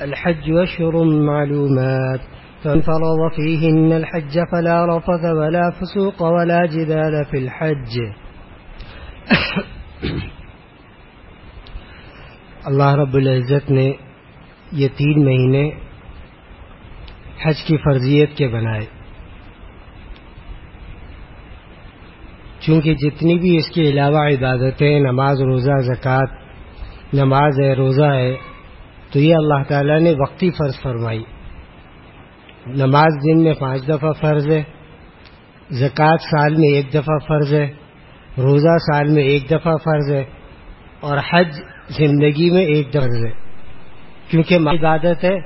الحج أشهر معلومات فمن فرض فيهن الحج فلا رفث ولا فسوق ولا جدال في الحج. اللہ رب العزت نے یہ 3 مہینے حج کی فرضیت کے بنائے، چونکہ جتنی بھی اس کے علاوہ عبادتیں، نماز، روزہ، زکوٰۃ، نماز ہے، روزہ ہے، تو یہ اللہ تعالیٰ نے وقتی فرض فرمائی. نماز دن میں 5 دفعہ فرض ہے، زکوٰۃ سال میں 1 دفعہ فرض ہے، روزہ سال میں 1 دفعہ فرض ہے، اور حج زندگی میں 1 دفعہ فرض ہے. کیونکہ عبادت ہے،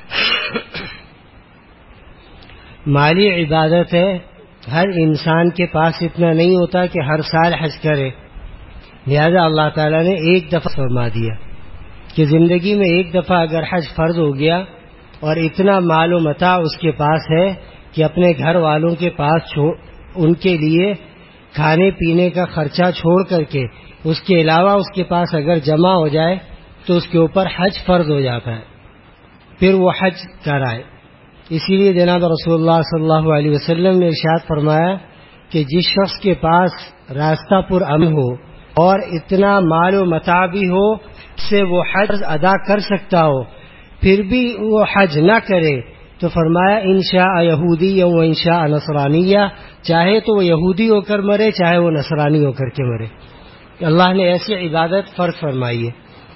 مالی عبادت ہے، ہر انسان کے پاس اتنا نہیں ہوتا کہ ہر سال حج کرے، لہذا اللہ تعالیٰ نے 1 دفعہ فرما دیا کہ زندگی میں 1 دفعہ اگر حج فرض ہو گیا اور اتنا مال و متاع اس کے پاس ہے کہ اپنے گھر والوں کے پاس ان کے لیے کھانے پینے کا خرچہ چھوڑ کر کے اس کے علاوہ اس کے پاس اگر جمع ہو جائے تو اس کے اوپر حج فرض ہو جاتا ہے، پھر وہ حج کرائے. اسی لیے جناب رسول اللہ صلی اللہ علیہ وسلم نے ارشاد فرمایا کہ جس شخص کے پاس راستہ پر امن ہو اور اتنا مال و متاع بھی ہو سے وہ حج ادا کر سکتا ہو، پھر بھی وہ حج نہ کرے، تو فرمایا انشاء یہودی و انشاء نصرانیہ، چاہے تو وہ یہودی ہو کر مرے، چاہے وہ نصرانی ہو کر کے مرے. اللہ نے ایسی عبادت فرض فرمائی ہے.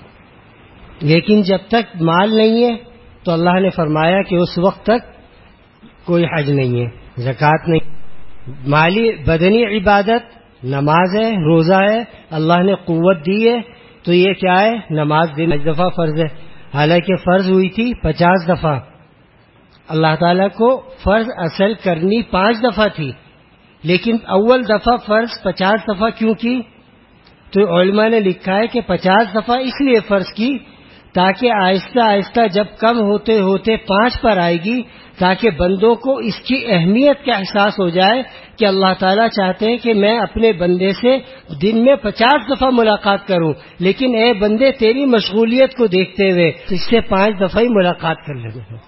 لیکن جب تک مال نہیں ہے تو اللہ نے فرمایا کہ اس وقت تک کوئی حج نہیں ہے، زکوٰۃ نہیں. مالی بدنی عبادت نماز ہے، روزہ ہے، اللہ نے قوت دی ہے تو یہ کیا ہے؟ نماز دن 5 دفعہ فرض ہے، حالانکہ فرض ہوئی تھی 50 دفعہ. اللہ تعالیٰ کو فرض اصل کرنی 5 دفعہ تھی، لیکن اول دفعہ فرض 50 دفعہ کیوں کی؟ تو علماء نے لکھا ہے کہ 50 دفعہ اس لیے فرض کی تاکہ آہستہ آہستہ جب کم ہوتے ہوتے 5 پر آئے گی، تاکہ بندوں کو اس کی اہمیت کا احساس ہو جائے کہ اللہ تعالیٰ چاہتے ہیں کہ میں اپنے بندے سے دن میں 50 دفعہ ملاقات کروں، لیکن اے بندے تیری مشغولیت کو دیکھتے ہوئے اس سے 5 دفعہ ہی ملاقات کر لیتے ہیں.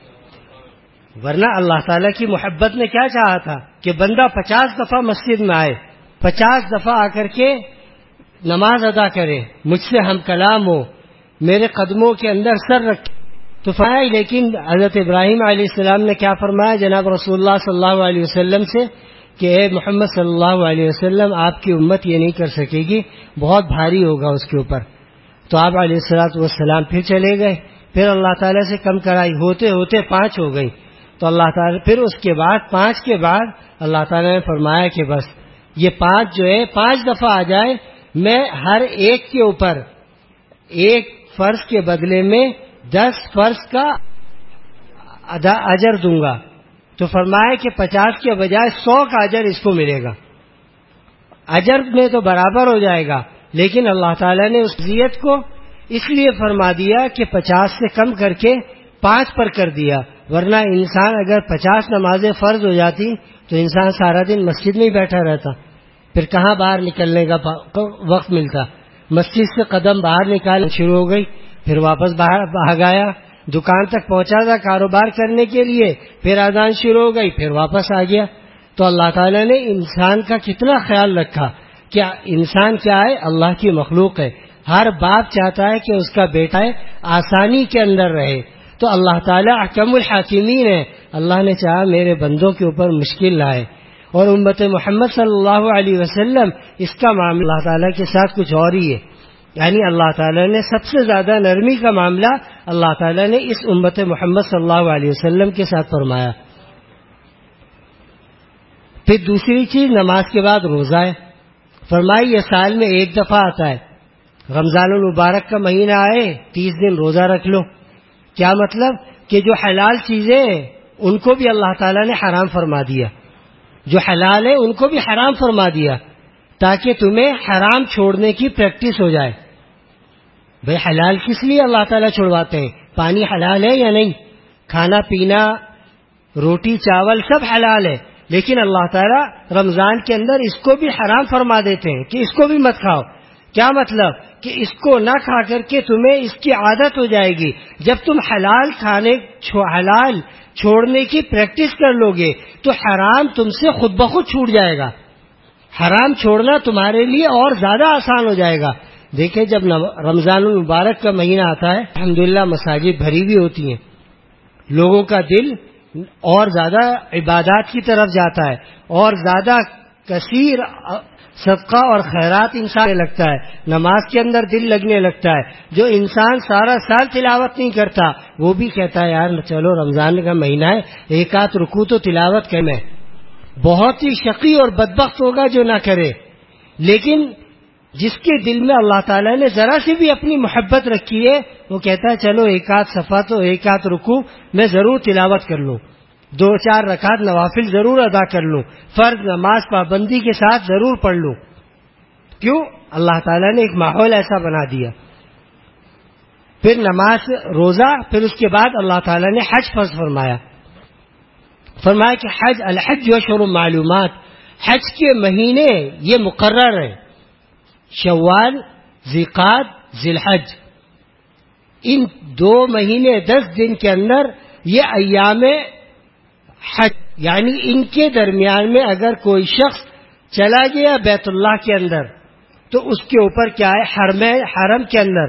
ورنہ اللہ تعالیٰ کی محبت نے کیا چاہا تھا کہ بندہ 50 دفعہ مسجد میں آئے، 50 دفعہ آ کر کے نماز ادا کرے، مجھ سے ہم کلام ہو، میرے قدموں کے اندر سر رکھے. تو فرمایا، لیکن حضرت ابراہیم علیہ السلام نے کیا فرمایا جناب رسول اللہ صلی اللہ علیہ وسلم سے کہ اے محمد صلی اللہ علیہ وسلم، آپ کی امت یہ نہیں کر سکے گی، بہت بھاری ہوگا اس کے اوپر. تو آپ علیہ الصلوۃ والسلام پھر چلے گئے، پھر اللہ تعالیٰ سے کم کرائی، ہوتے ہوتے 5 ہو گئی. تو اللہ تعالیٰ پھر اس کے بعد 5 کے بعد اللہ تعالیٰ نے فرمایا کہ بس یہ 5 جو ہے 5 دفعہ آ جائے، میں ہر ایک کے اوپر 1 فرض کے بدلے میں 10 فرض کا اجر دوں گا. تو فرمایا کہ 50 کے بجائے 100 کا اجر اس کو ملے گا. اجر میں تو برابر ہو جائے گا، لیکن اللہ تعالیٰ نے اس وصیت کو اس لیے فرما دیا کہ 50 سے کم کر کے 5 پر کر دیا. ورنہ انسان اگر 50 نمازیں فرض ہو جاتی تو انسان سارا دن مسجد میں ہی بیٹھا رہتا، پھر کہاں باہر نکلنے کا وقت ملتا. مسجد سے قدم باہر نکالنا شروع ہو گئی، پھر واپس باہر بھاگ آیا، دکان تک پہنچا تھا کاروبار کرنے کے لیے، پھر اذان شروع ہو گئی، پھر واپس آ گیا. تو اللہ تعالیٰ نے انسان کا کتنا خیال رکھا کہ انسان کیا ہے؟ اللہ کی مخلوق ہے. ہر باپ چاہتا ہے کہ اس کا بیٹا ہے آسانی کے اندر رہے. تو اللہ تعالیٰ احکم الحاکمین ہے، اللہ نے چاہا میرے بندوں کے اوپر مشکل لائے. اور امت محمد صلی اللہ علیہ وسلم اس کا معاملہ اللہ تعالیٰ کے ساتھ کچھ اور ہی ہے. یعنی اللہ تعالیٰ نے سب سے زیادہ نرمی کا معاملہ اللہ تعالیٰ نے اس امت محمد صلی اللہ علیہ وسلم کے ساتھ فرمایا. پھر دوسری چیز نماز کے بعد روزہ ہے. فرمائی یہ سال میں 1 دفعہ آتا ہے، رمضان المبارک کا مہینہ آئے 30 دن روزہ رکھ لو. کیا مطلب؟ کہ جو حلال چیزیں ہیں ان کو بھی اللہ تعالیٰ نے حرام فرما دیا، جو حلال ہے ان کو بھی حرام فرما دیا، تاکہ تمہیں حرام چھوڑنے کی پریکٹس ہو جائے. بھئی حلال کس لیے اللہ تعالیٰ چھوڑواتے ہیں؟ پانی حلال ہے یا نہیں؟ کھانا پینا، روٹی چاول سب حلال ہے، لیکن اللہ تعالیٰ رمضان کے اندر اس کو بھی حرام فرما دیتے ہیں کہ اس کو بھی مت کھاؤ. کیا مطلب؟ کہ اس کو نہ کھا کر کے تمہیں اس کی عادت ہو جائے گی. جب تم حلال چھوڑنے کی پریکٹس کر لو گے تو حرام تم سے خود بخود چھوٹ جائے گا. حرام چھوڑنا تمہارے لیے اور زیادہ آسان ہو جائے گا. دیکھیں جب رمضان المبارک کا مہینہ آتا ہے الحمدللہ مساجد بھری ہوئی ہوتی ہیں, لوگوں کا دل اور زیادہ عبادات کی طرف جاتا ہے اور زیادہ کثیر صدقہ اور خیرات انسان لگتا ہے, نماز کے اندر دل لگنے لگتا ہے. جو انسان سارا سال تلاوت نہیں کرتا وہ بھی کہتا ہے یار چلو رمضان کا مہینہ ہے ایک آدھ رکوع تو تلاوت کریں. بہت ہی شقی اور بدبخت ہوگا جو نہ کرے. لیکن جس کے دل میں اللہ تعالیٰ نے ذرا سی بھی اپنی محبت رکھی ہے وہ کہتا ہے چلو ایک آدھ صفحہ تو ایک آدھ رکوع میں ضرور تلاوت کر لوں, 2-4 رکعت نوافل ضرور ادا کر لوں, فرض نماز پابندی کے ساتھ ضرور پڑھ لوں. کیوں؟ اللہ تعالیٰ نے ایک ماحول ایسا بنا دیا. پھر نماز روزہ, پھر اس کے بعد اللہ تعالیٰ نے حج فرض فرمایا کہ الحج اشہر معلومات, حج کے مہینے یہ مقرر ہیں, شوال, ذیقعد, ذی الحج, ان 2 مہینے 10 دن کے اندر یہ ایام حج, یعنی ان کے درمیان میں اگر کوئی شخص چلا گیا بیت اللہ کے اندر تو اس کے اوپر کیا ہے حرم کے اندر,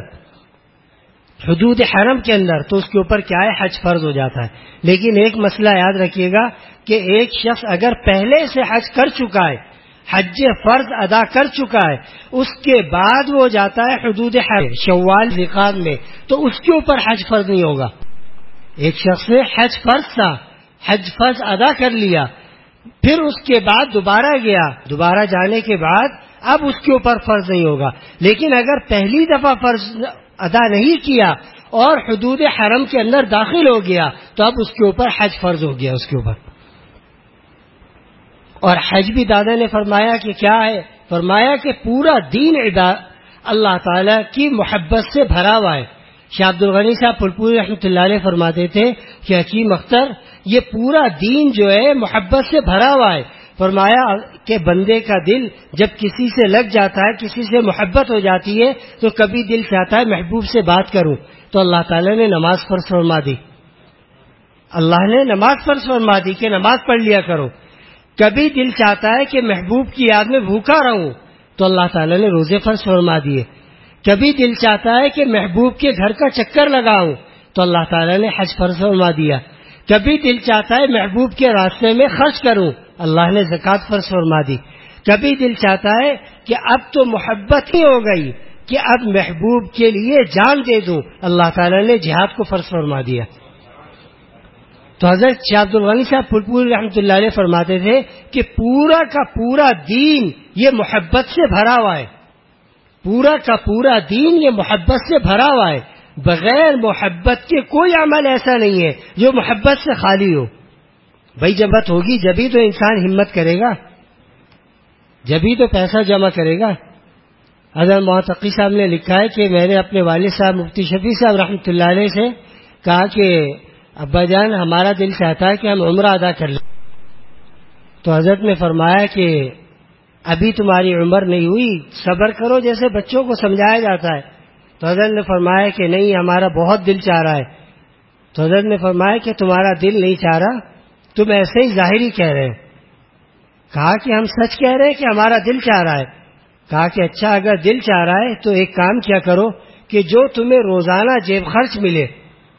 حدود حرم کے اندر, تو اس کے اوپر کیا ہے حج فرض ہو جاتا ہے. لیکن ایک مسئلہ یاد رکھیے گا کہ ایک شخص اگر پہلے سے حج کر چکا ہے, حج فرض ادا کر چکا ہے, اس کے بعد وہ جاتا ہے حدود حرم شوال ذیقعد میں, تو اس کے اوپر حج فرض نہیں ہوگا. ایک شخص نے حج فرض ادا کر لیا, پھر اس کے بعد دوبارہ گیا, دوبارہ جانے کے بعد اب اس کے اوپر فرض نہیں ہوگا. لیکن اگر پہلی دفعہ فرض ادا نہیں کیا اور حدود حرم کے اندر داخل ہو گیا تو اب اس کے اوپر حج فرض ہو گیا اس کے اوپر. اور حج بھی دادا نے فرمایا کہ کیا ہے, فرمایا کہ پورا دین اللہ تعالی کی محبت سے بھرا ہوا ہے. شاہ عبد الغنی صاحب پھلپوری رحمۃ اللہ علیہ فرماتے تھے کہ حکیم اختر یہ پورا دین جو ہے محبت سے بھرا ہوا ہے. فرمایا کہ بندے کا دل جب کسی سے لگ جاتا ہے, کسی سے محبت ہو جاتی ہے, تو کبھی دل چاہتا ہے محبوب سے بات کروں, تو اللہ تعالیٰ نے نماز فرض فرما دی. اللہ نے نماز فرض فرما دی کہ نماز پڑھ لیا کرو. کبھی دل چاہتا ہے کہ محبوب کی یاد میں بھوکا رہوں, تو اللہ تعالیٰ نے روزے فرض فرما دیے. کبھی دل چاہتا ہے کہ محبوب کے گھر کا چکر لگاؤں, تو اللہ تعالیٰ نے حج فرض فرما دیا. کبھی دل چاہتا ہے محبوب کے راستے میں خرچ کروں, اللہ نے زکوٰۃ فرض فرما دی. کبھی دل چاہتا ہے کہ اب تو محبت ہی ہو گئی کہ اب محبوب کے لیے جان دے دوں, اللہ تعالیٰ نے جہاد کو فرض فرما دیا. تو حضرت شاہ عبد الغنی صاحب پھلپوری رحمۃ اللہ علیہ فرماتے تھے کہ پورا کا پورا دین یہ محبت سے بھرا ہوا ہے, پورا کا پورا دین یہ محبت سے بھرا ہوا ہے. بغیر محبت کے کوئی عمل ایسا نہیں ہے جو محبت سے خالی ہو. بھائی جبت ہوگی جبھی تو انسان ہمت کرے گا, جبھی تو پیسہ جمع کرے گا. حضرت معتقی صاحب نے لکھا ہے کہ میں نے اپنے والد صاحب مفتی شفیع صاحب رحمۃ اللہ علیہ سے کہا کہ ابا جان ہمارا دل چاہتا ہے کہ ہم عمرہ ادا کر لیں. تو حضرت نے فرمایا کہ ابھی تمہاری عمر نہیں ہوئی, صبر کرو, جیسے بچوں کو سمجھایا جاتا ہے. تو حضرت نے فرمایا کہ نہیں ہمارا بہت دل چاہ رہا ہے. تو حضرت نے فرمایا کہ تمہارا دل نہیں چاہ رہا, تم ایسے ہی ظاہری کہہ رہے ہیں. کہا کہ ہم سچ کہہ رہے ہیں کہ ہمارا دل چاہ رہا ہے. کہا کہ اچھا اگر دل چاہ رہا ہے تو ایک کام کیا کرو کہ جو تمہیں روزانہ جیب خرچ ملے,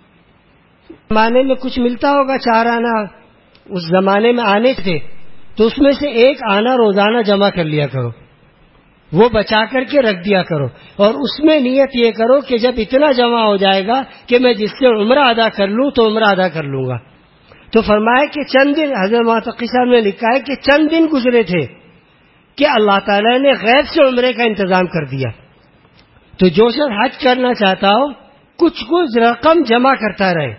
زمانے میں کچھ ملتا ہوگا 4 آنا, اس زمانے میں آنے تھے, تو اس میں سے 1 آنا روزانہ جمع کر لیا کرو, وہ بچا کر کے رکھ دیا کرو, اور اس میں نیت یہ کرو کہ جب اتنا جمع ہو جائے گا کہ میں جس سے عمرہ ادا کر لوں تو عمرہ ادا کر لوں گا. تو فرمایا کہ چند دن, حضرت معتقی صاحب نے لکھا ہے کہ چند دن گزرے تھے کہ اللہ تعالیٰ نے غیب سے عمرے کا انتظام کر دیا. تو جو شخص حج کرنا چاہتا ہو کچھ رقم جمع کرتا رہے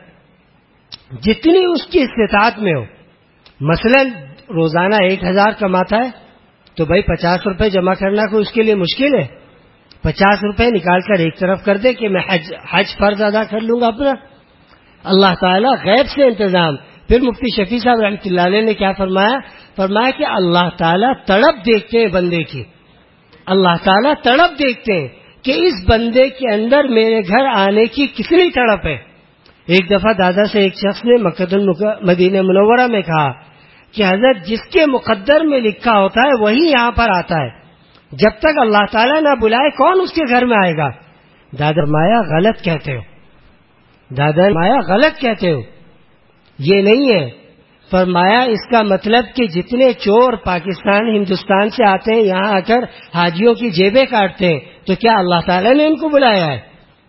جتنی اس کی استطاعت میں ہو. مثلا روزانہ 1000 کماتا ہے تو بھائی 50 روپے جمع کرنا کوئی اس کے لیے مشکل ہے. 50 روپے نکال کر ایک طرف کر دے کہ میں حج فرض ادا کر لوں گا اپنا. اللہ تعالیٰ غیب سے انتظام. پھر مفتی شفیع صاحب رحمۃ اللہ علیہ نے کیا فرمایا کہ اللہ تعالیٰ تڑپ دیکھتے ہیں بندے کی, اللہ تعالیٰ تڑپ دیکھتے ہیں کہ اس بندے کے اندر میرے گھر آنے کی کتنی تڑپ ہے. ایک دفعہ دادا سے ایک شخص نے مدینہ منورہ میں کہا کہ حضرت جس کے مقدر میں لکھا ہوتا ہے وہی یہاں پر آتا ہے, جب تک اللہ تعالیٰ نہ بلائے کون اس کے گھر میں آئے گا. دادا مایا غلط کہتے ہو, دادا مایا غلط کہتے ہو, یہ نہیں ہے. فرمایا اس کا مطلب کہ جتنے چور پاکستان ہندوستان سے آتے ہیں یہاں آ کر حاجیوں کی جیبیں کاٹتے ہیں, تو کیا اللہ تعالیٰ نے ان کو بلایا ہے؟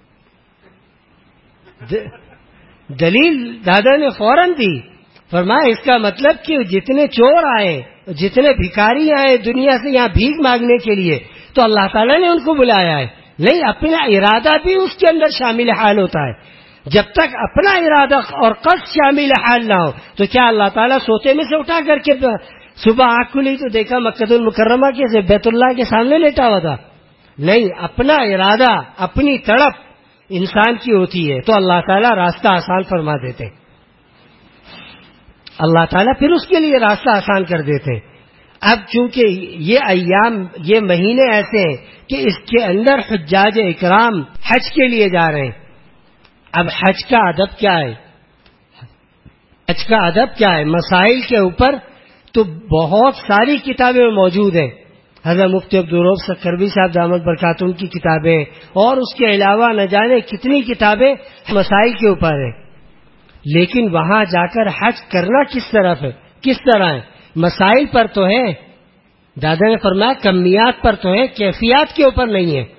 دلیل دادا نے فوراً دی. فرمایا اس کا مطلب کہ جتنے چور آئے, جتنے بھکاری آئے دنیا سے یہاں بھیک مانگنے کے لیے, تو اللہ تعالیٰ نے ان کو بلایا ہے. نہیں, اپنا ارادہ بھی اس کے اندر شامل حال ہوتا ہے. جب تک اپنا ارادہ اور قصد شامل حال نہ ہو تو کیا اللہ تعالیٰ سوتے میں سے اٹھا کر کے صبح آنکھ کھلی تو دیکھا مکہ المکرمہ کے بیت اللہ کے سامنے لیٹا ہوا تھا؟ نہیں, اپنا ارادہ اپنی تڑپ انسان کی ہوتی ہے تو اللہ تعالیٰ راستہ آسان فرما دیتے ہیں. اللہ تعالیٰ پھر اس کے لیے راستہ آسان کر دیتے ہیں. اب چونکہ یہ ایام, یہ مہینے ایسے ہیں کہ اس کے اندر حجاج اکرام حج کے لیے جا رہے ہیں. اب حج کا ادب کیا ہے؟ حج کا ادب کیا ہے؟ مسائل کے اوپر تو بہت ساری کتابیں موجود ہیں. حضرت مفتی عبدالرؤف سکھروی صاحب دامت برکاتہم کی کتابیں, اور اس کے علاوہ نہ جانے کتنی کتابیں مسائل کے اوپر ہیں. لیکن وہاں جا کر حج کرنا کس طرح ہے؟ مسائل پر تو ہے. دادا نے فرمایا کمیات پر تو ہے, کیفیات کے اوپر نہیں ہے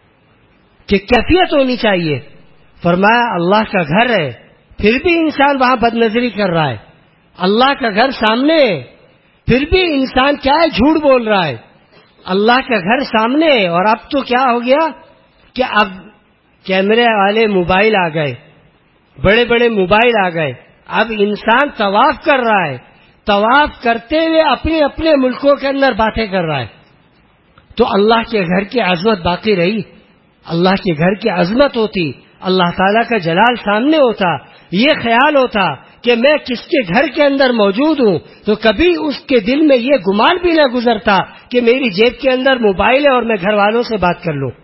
کہ کیفیت ہونی چاہیے. فرمایا اللہ کا گھر ہے پھر بھی انسان وہاں بد نظری کر رہا ہے. اللہ کا گھر سامنے ہے پھر بھی انسان کیا ہے, جھوٹ بول رہا ہے. اللہ کا گھر سامنے ہے, اور اب تو کیا ہو گیا کہ اب کیمرے والے موبائل آ گئے, بڑے بڑے موبائل آ گئے. اب انسان طواف کر رہا ہے, طواف کرتے ہوئے اپنے اپنے ملکوں کے اندر باتیں کر رہا ہے. تو اللہ کے گھر کی عظمت باقی رہی؟ اللہ کے گھر کی عظمت ہوتی, اللہ تعالیٰ کا جلال سامنے ہوتا, یہ خیال ہوتا کہ میں کس کے گھر کے اندر موجود ہوں, تو کبھی اس کے دل میں یہ گمان بھی نہ گزرتا کہ میری جیب کے اندر موبائل ہے اور میں گھر والوں سے بات کر لوں.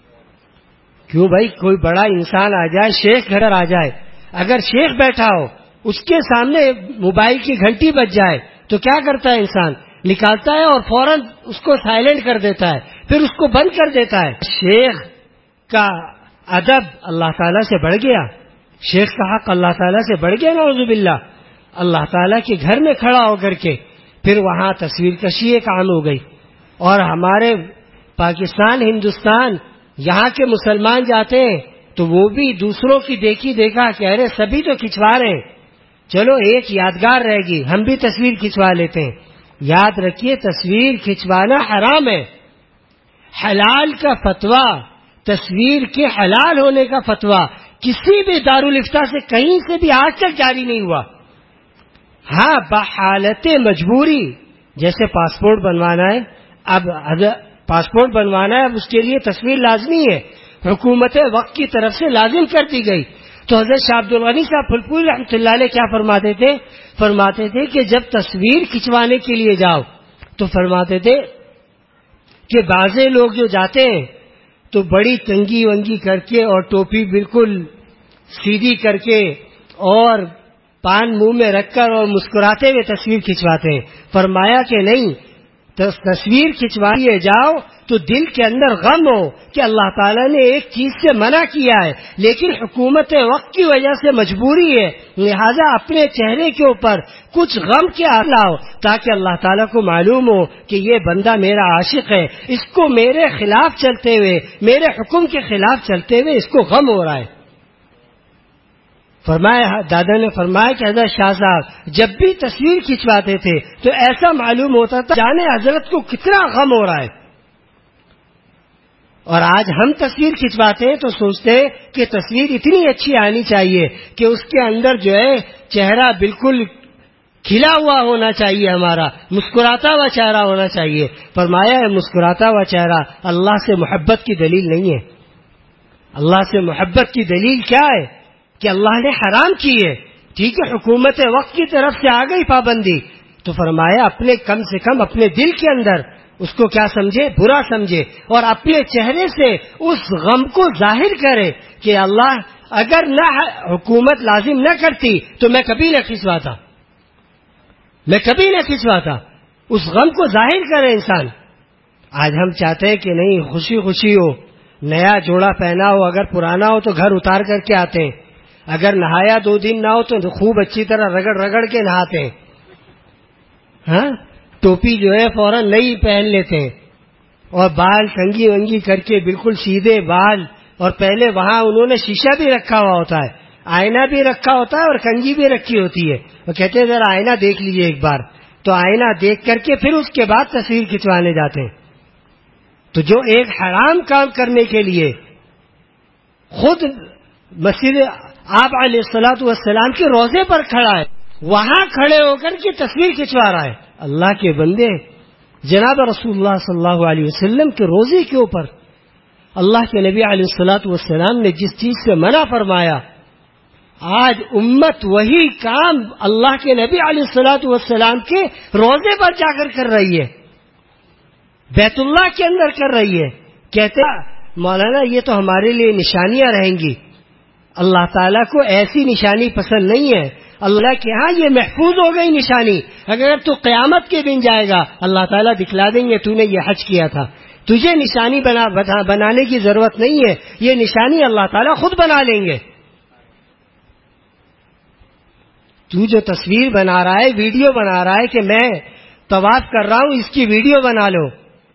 کیوں بھائی, کوئی بڑا انسان آ جائے, شیخ گھر آ جائے, اگر شیخ بیٹھا ہو اس کے سامنے موبائل کی گھنٹی بج جائے تو کیا کرتا ہے انسان؟ نکالتا ہے اور فوراً اس کو سائلنٹ کر دیتا ہے, پھر اس کو بند کر دیتا ہے. شیخ کا ادب اللہ تعالیٰ سے بڑھ گیا, شیخ کا حق اللہ تعالیٰ سے بڑھ گیا, نعوذ باللہ. اللہ تعالیٰ کے گھر میں کھڑا ہو کر کے پھر وہاں تصویر کشی ایک عام ہو گئی. اور ہمارے پاکستان ہندوستان یہاں کے مسلمان جاتے ہیں تو وہ بھی دوسروں کی دیکھی دیکھا کہ ارے سبھی تو کھنچوا رہے ہیں, چلو ایک یادگار رہے گی, ہم بھی تصویر کھنچوا لیتے ہیں. یاد رکھیے تصویر کھنچوانا حرام ہے. حلال کا فتویٰ, تصویر کے حلال ہونے کا فتویٰ کسی بھی دارالفتہ سے کہیں سے بھی آج تک جاری نہیں ہوا. ہاں, بحالت مجبوری, جیسے پاسپورٹ بنوانا ہے, اب پاسپورٹ بنوانا ہے, اب اس کے لیے تصویر لازمی ہے, حکومت وقت کی طرف سے لازم کر دی گئی. تو حضرت شاہ عبد الغنی صاحب پھلپوری رحمۃ اللہ علیہ کیا فرماتے تھے کہ جب تصویر کھنچوانے کے لیے جاؤ تو فرماتے تھے کہ بعضے لوگ جو جاتے ہیں تو بڑی تنگی ونگی کر کے اور ٹوپی بالکل سیدھی کر کے اور پان منہ میں رکھ کر اور مسکراتے ہوئے تصویر کھنچواتے ہیں. فرمایا کہ نہیں, تصویر کھنچوائیے جاؤ تو دل کے اندر غم ہو کہ اللہ تعالیٰ نے ایک چیز سے منع کیا ہے لیکن حکومت وقت کی وجہ سے مجبوری ہے, لہذا اپنے چہرے کے اوپر کچھ غم کے لاؤ تاکہ اللہ تعالیٰ کو معلوم ہو کہ یہ بندہ میرا عاشق ہے, اس کو میرے خلاف چلتے ہوئے, میرے حکم کے خلاف چلتے ہوئے اس کو غم ہو رہا ہے. فرمایا, دادا نے فرمایا کہ حضرت شاہ صاحب جب بھی تصویر کھنچواتے تھے تو ایسا معلوم ہوتا تھا جانے حضرت کو کتنا غم ہو رہا ہے. اور آج ہم تصویر کھنچواتے ہیں تو سوچتے ہیں کہ تصویر اتنی اچھی آنی چاہیے کہ اس کے اندر جو ہے چہرہ بالکل کھلا ہوا ہونا چاہیے, ہمارا مسکراتا ہوا چہرہ ہونا چاہیے. فرمایا ہے مسکراتا ہوا چہرہ اللہ سے محبت کی دلیل نہیں ہے. اللہ سے محبت کی دلیل کیا ہے کہ اللہ نے حرام کی ہے. ٹھیک ہے, حکومت وقت کی طرف سے آ گئی پابندی, تو فرمایا اپنے کم سے کم اپنے دل کے اندر اس کو کیا سمجھے؟ برا سمجھے، اور اپنے چہرے سے اس غم کو ظاہر کرے کہ اللہ اگر نہ حکومت لازم نہ کرتی تو میں کبھی نہ کھنچواتا، میں کبھی نہ کھنچواتا. اس غم کو ظاہر کرے انسان. آج ہم چاہتے ہیں کہ نہیں، خوشی خوشی ہو، نیا جوڑا پہنا ہو، اگر پرانا ہو تو گھر اتار کر کے آتے ہیں، اگر نہایا 2 دن نہ ہو تو خوب اچھی طرح رگڑ رگڑ کے نہاتے ہیں. ہاں، ٹوپی جو ہے فوراً نئی پہن لیتے ہیں، اور بال کنگھی ونگی کر کے بالکل سیدھے بال. اور پہلے وہاں انہوں نے شیشہ بھی رکھا ہوا ہوتا ہے، آئینہ بھی رکھا ہوتا ہے، اور کنگھی بھی رکھی ہوتی ہے. وہ کہتے ہیں ذرا آئینہ دیکھ لیجئے ایک بار. تو آئینہ دیکھ کر کے پھر اس کے بعد تصویر کھنچوانے جاتے ہیں. تو جو ایک حرام کام کرنے کے لیے خود مسجد آپ علیہ الصلوۃ والسلام کے روضے پر کھڑا ہے، وہاں کھڑے ہو کر کے تصویر کھنچوا رہا ہے. اللہ کے بندے، جناب رسول اللہ صلی اللہ علیہ وسلم کے روضے کے اوپر اللہ کے نبی علیہ الصلوۃ والسلام نے جس چیز سے منع فرمایا، آج امت وہی کام اللہ کے نبی علیہ الصلوۃ والسلام کے روضے پر جا کر کر رہی ہے، بیت اللہ کے اندر کر رہی ہے. کہتے مولانا یہ تو ہمارے لیے نشانیاں رہیں گی. اللہ تعالیٰ کو ایسی نشانی پسند نہیں ہے. اللہ کے ہاں یہ محفوظ ہو گئی نشانی. اگر تو قیامت کے دن جائے گا، اللہ تعالیٰ دکھلا دیں گے تو نے یہ حج کیا تھا، تجھے نشانی بنانے کی ضرورت نہیں ہے، یہ نشانی اللہ تعالیٰ خود بنا لیں گے. تو جو تصویر بنا رہا ہے، ویڈیو بنا رہا ہے کہ میں طواف کر رہا ہوں اس کی ویڈیو بنا لو،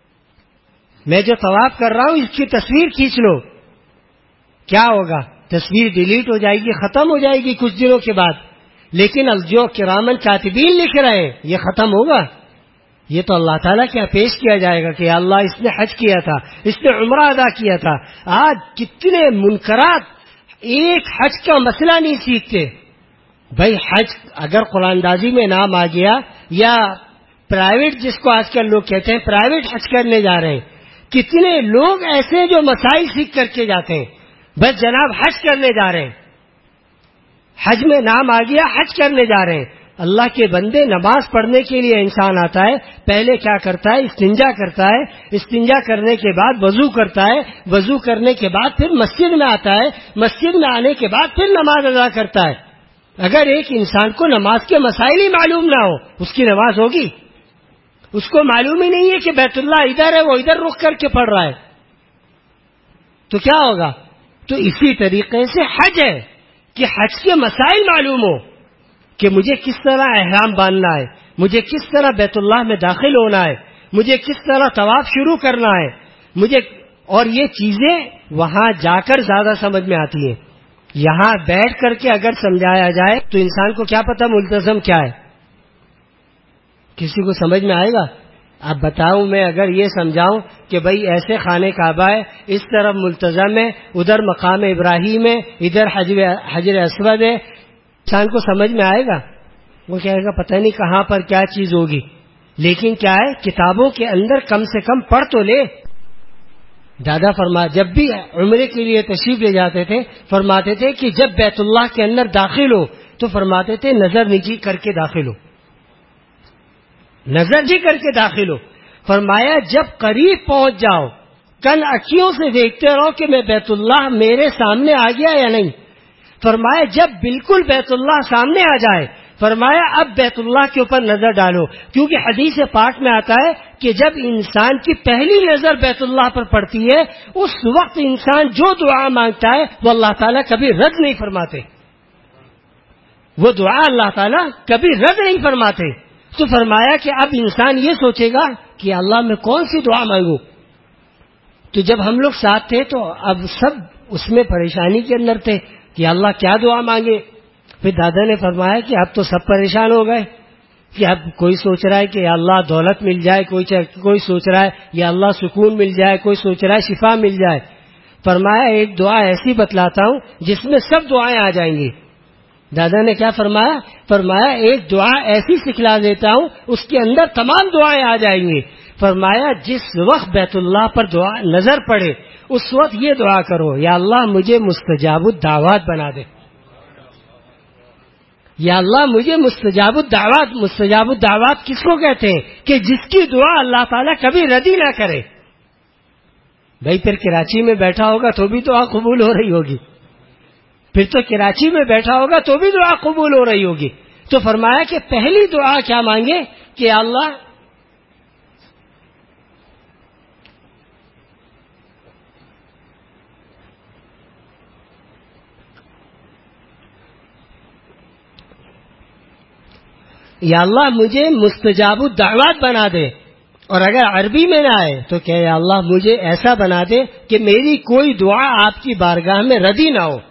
میں جو طواف کر رہا ہوں اس کی تصویر کھینچ لو، کیا ہوگا؟ تصویر ڈیلیٹ ہو جائے گی، ختم ہو جائے گی کچھ دنوں کے بعد. لیکن جو کرامن کاتبین لکھ رہے ہیں یہ ختم ہوگا. یہ تو اللہ تعالیٰ کیا پیش کیا جائے گا کہ اللہ اس نے حج کیا تھا، اس نے عمرہ ادا کیا تھا. آج کتنے منکرات ایک حج کا مسئلہ نہیں سیکھتے. بھائی حج اگر قرآن اندازی میں نام آ گیا، یا پرائیویٹ جس کو آج کل لوگ کہتے ہیں پرائیویٹ حج کرنے جا رہے ہیں، کتنے لوگ ایسے جو مسائل سیکھ کر کے جاتے ہیں، بس جناب حج کرنے جا رہے ہیں، حج میں نام آ گیا حج کرنے جا رہے ہیں. اللہ کے بندے، نماز پڑھنے کے لیے انسان آتا ہے، پہلے کیا کرتا ہے؟ استنجا کرتا ہے، استنجا کرنے کے بعد وضو کرتا ہے، وضو کرنے کے بعد پھر مسجد میں آتا ہے، مسجد میں آنے کے بعد پھر نماز ادا کرتا ہے. اگر ایک انسان کو نماز کے مسائل ہی معلوم نہ ہو، اس کی نماز ہوگی؟ اس کو معلوم ہی نہیں ہے کہ بیت اللہ ادھر ہے، وہ ادھر رخ کر کے پڑھ رہا ہے، تو کیا ہوگا؟ تو اسی طریقے سے حج ہے کہ حج کے مسائل معلوم ہو کہ مجھے کس طرح احرام باندھنا ہے، مجھے کس طرح بیت اللہ میں داخل ہونا ہے، مجھے کس طرح طواف شروع کرنا ہے، اور یہ چیزیں وہاں جا کر زیادہ سمجھ میں آتی ہیں. یہاں بیٹھ کر کے اگر سمجھایا جائے تو انسان کو کیا پتہ ملتزم کیا ہے؟ کسی کو سمجھ میں آئے گا؟ اب بتاؤں میں اگر یہ سمجھاؤں کہ بھائی ایسے خانہ کعبہ ہے، اس طرف ملتزم ہے، ادھر مقام ابراہیم ہے، ادھر حجر اسود ہے، انسان کو سمجھ میں آئے گا؟ وہ کہے گا پتہ نہیں کہاں پر کیا چیز ہوگی. لیکن کیا ہے، کتابوں کے اندر کم سے کم پڑھ تو لے. دادا جب بھی عمرے کے لیے تشریف لے جاتے تھے، فرماتے تھے کہ جب بیت اللہ کے اندر داخل ہو تو فرماتے تھے نظر نیچی کر کے داخل ہو، نظر جی کر کے داخل ہو. فرمایا جب قریب پہنچ جاؤ، کن اکھیوں سے دیکھتے رہو کہ میں بیت اللہ میرے سامنے آ گیا یا نہیں. فرمایا جب بالکل بیت اللہ سامنے آ جائے، فرمایا اب بیت اللہ کے اوپر نظر ڈالو، کیونکہ حدیث پاک میں آتا ہے کہ جب انسان کی پہلی نظر بیت اللہ پر پڑتی ہے، اس وقت انسان جو دعا مانگتا ہے وہ اللہ تعالیٰ کبھی رد نہیں فرماتے، وہ دعا اللہ تعالیٰ کبھی رد نہیں فرماتے. تو فرمایا کہ اب انسان یہ سوچے گا کہ اللہ میں کون سی دعا مانگوں. تو جب ہم لوگ ساتھ تھے تو اب سب اس میں پریشانی کے اندر تھے کہ اللہ کیا دعا مانگے. پھر دادا نے فرمایا کہ اب تو سب پریشان ہو گئے کہ اب کوئی سوچ رہا ہے کہ اللہ دولت مل جائے، کوئی سوچ رہا ہے یا اللہ سکون مل جائے، کوئی سوچ رہا ہے شفا مل جائے. فرمایا ایک دعا ایسی بتلاتا ہوں جس میں سب دعائیں آ جائیں گی. دادا نے کیا فرمایا؟ فرمایا ایک دعا ایسی سکھلا دیتا ہوں اس کے اندر تمام دعائیں آ جائیں گی. فرمایا جس وقت بیت اللہ پر دعا نظر پڑے اس وقت یہ دعا کرو، یا اللہ مجھے مستجاب الدعوات بنا دے. یا اللہ مجھے مستجاب الدعوات کس کو کہتے ہیں؟ کہ جس کی دعا اللہ تعالیٰ کبھی ردی نہ کرے. بھائی پھر کراچی میں بیٹھا ہوگا تو بھی دعا قبول ہو رہی ہوگی، پھر تو کراچی میں بیٹھا ہوگا تو بھی دعا قبول ہو رہی ہوگی. تو فرمایا کہ پہلی دعا کیا مانگے کہ اللہ یا اللہ مجھے مستجاب الدعوات بنا دے، اور اگر عربی میں نہ آئے تو کہ یا اللہ مجھے ایسا بنا دے کہ میری کوئی دعا آپ کی بارگاہ میں ردی نہ ہو،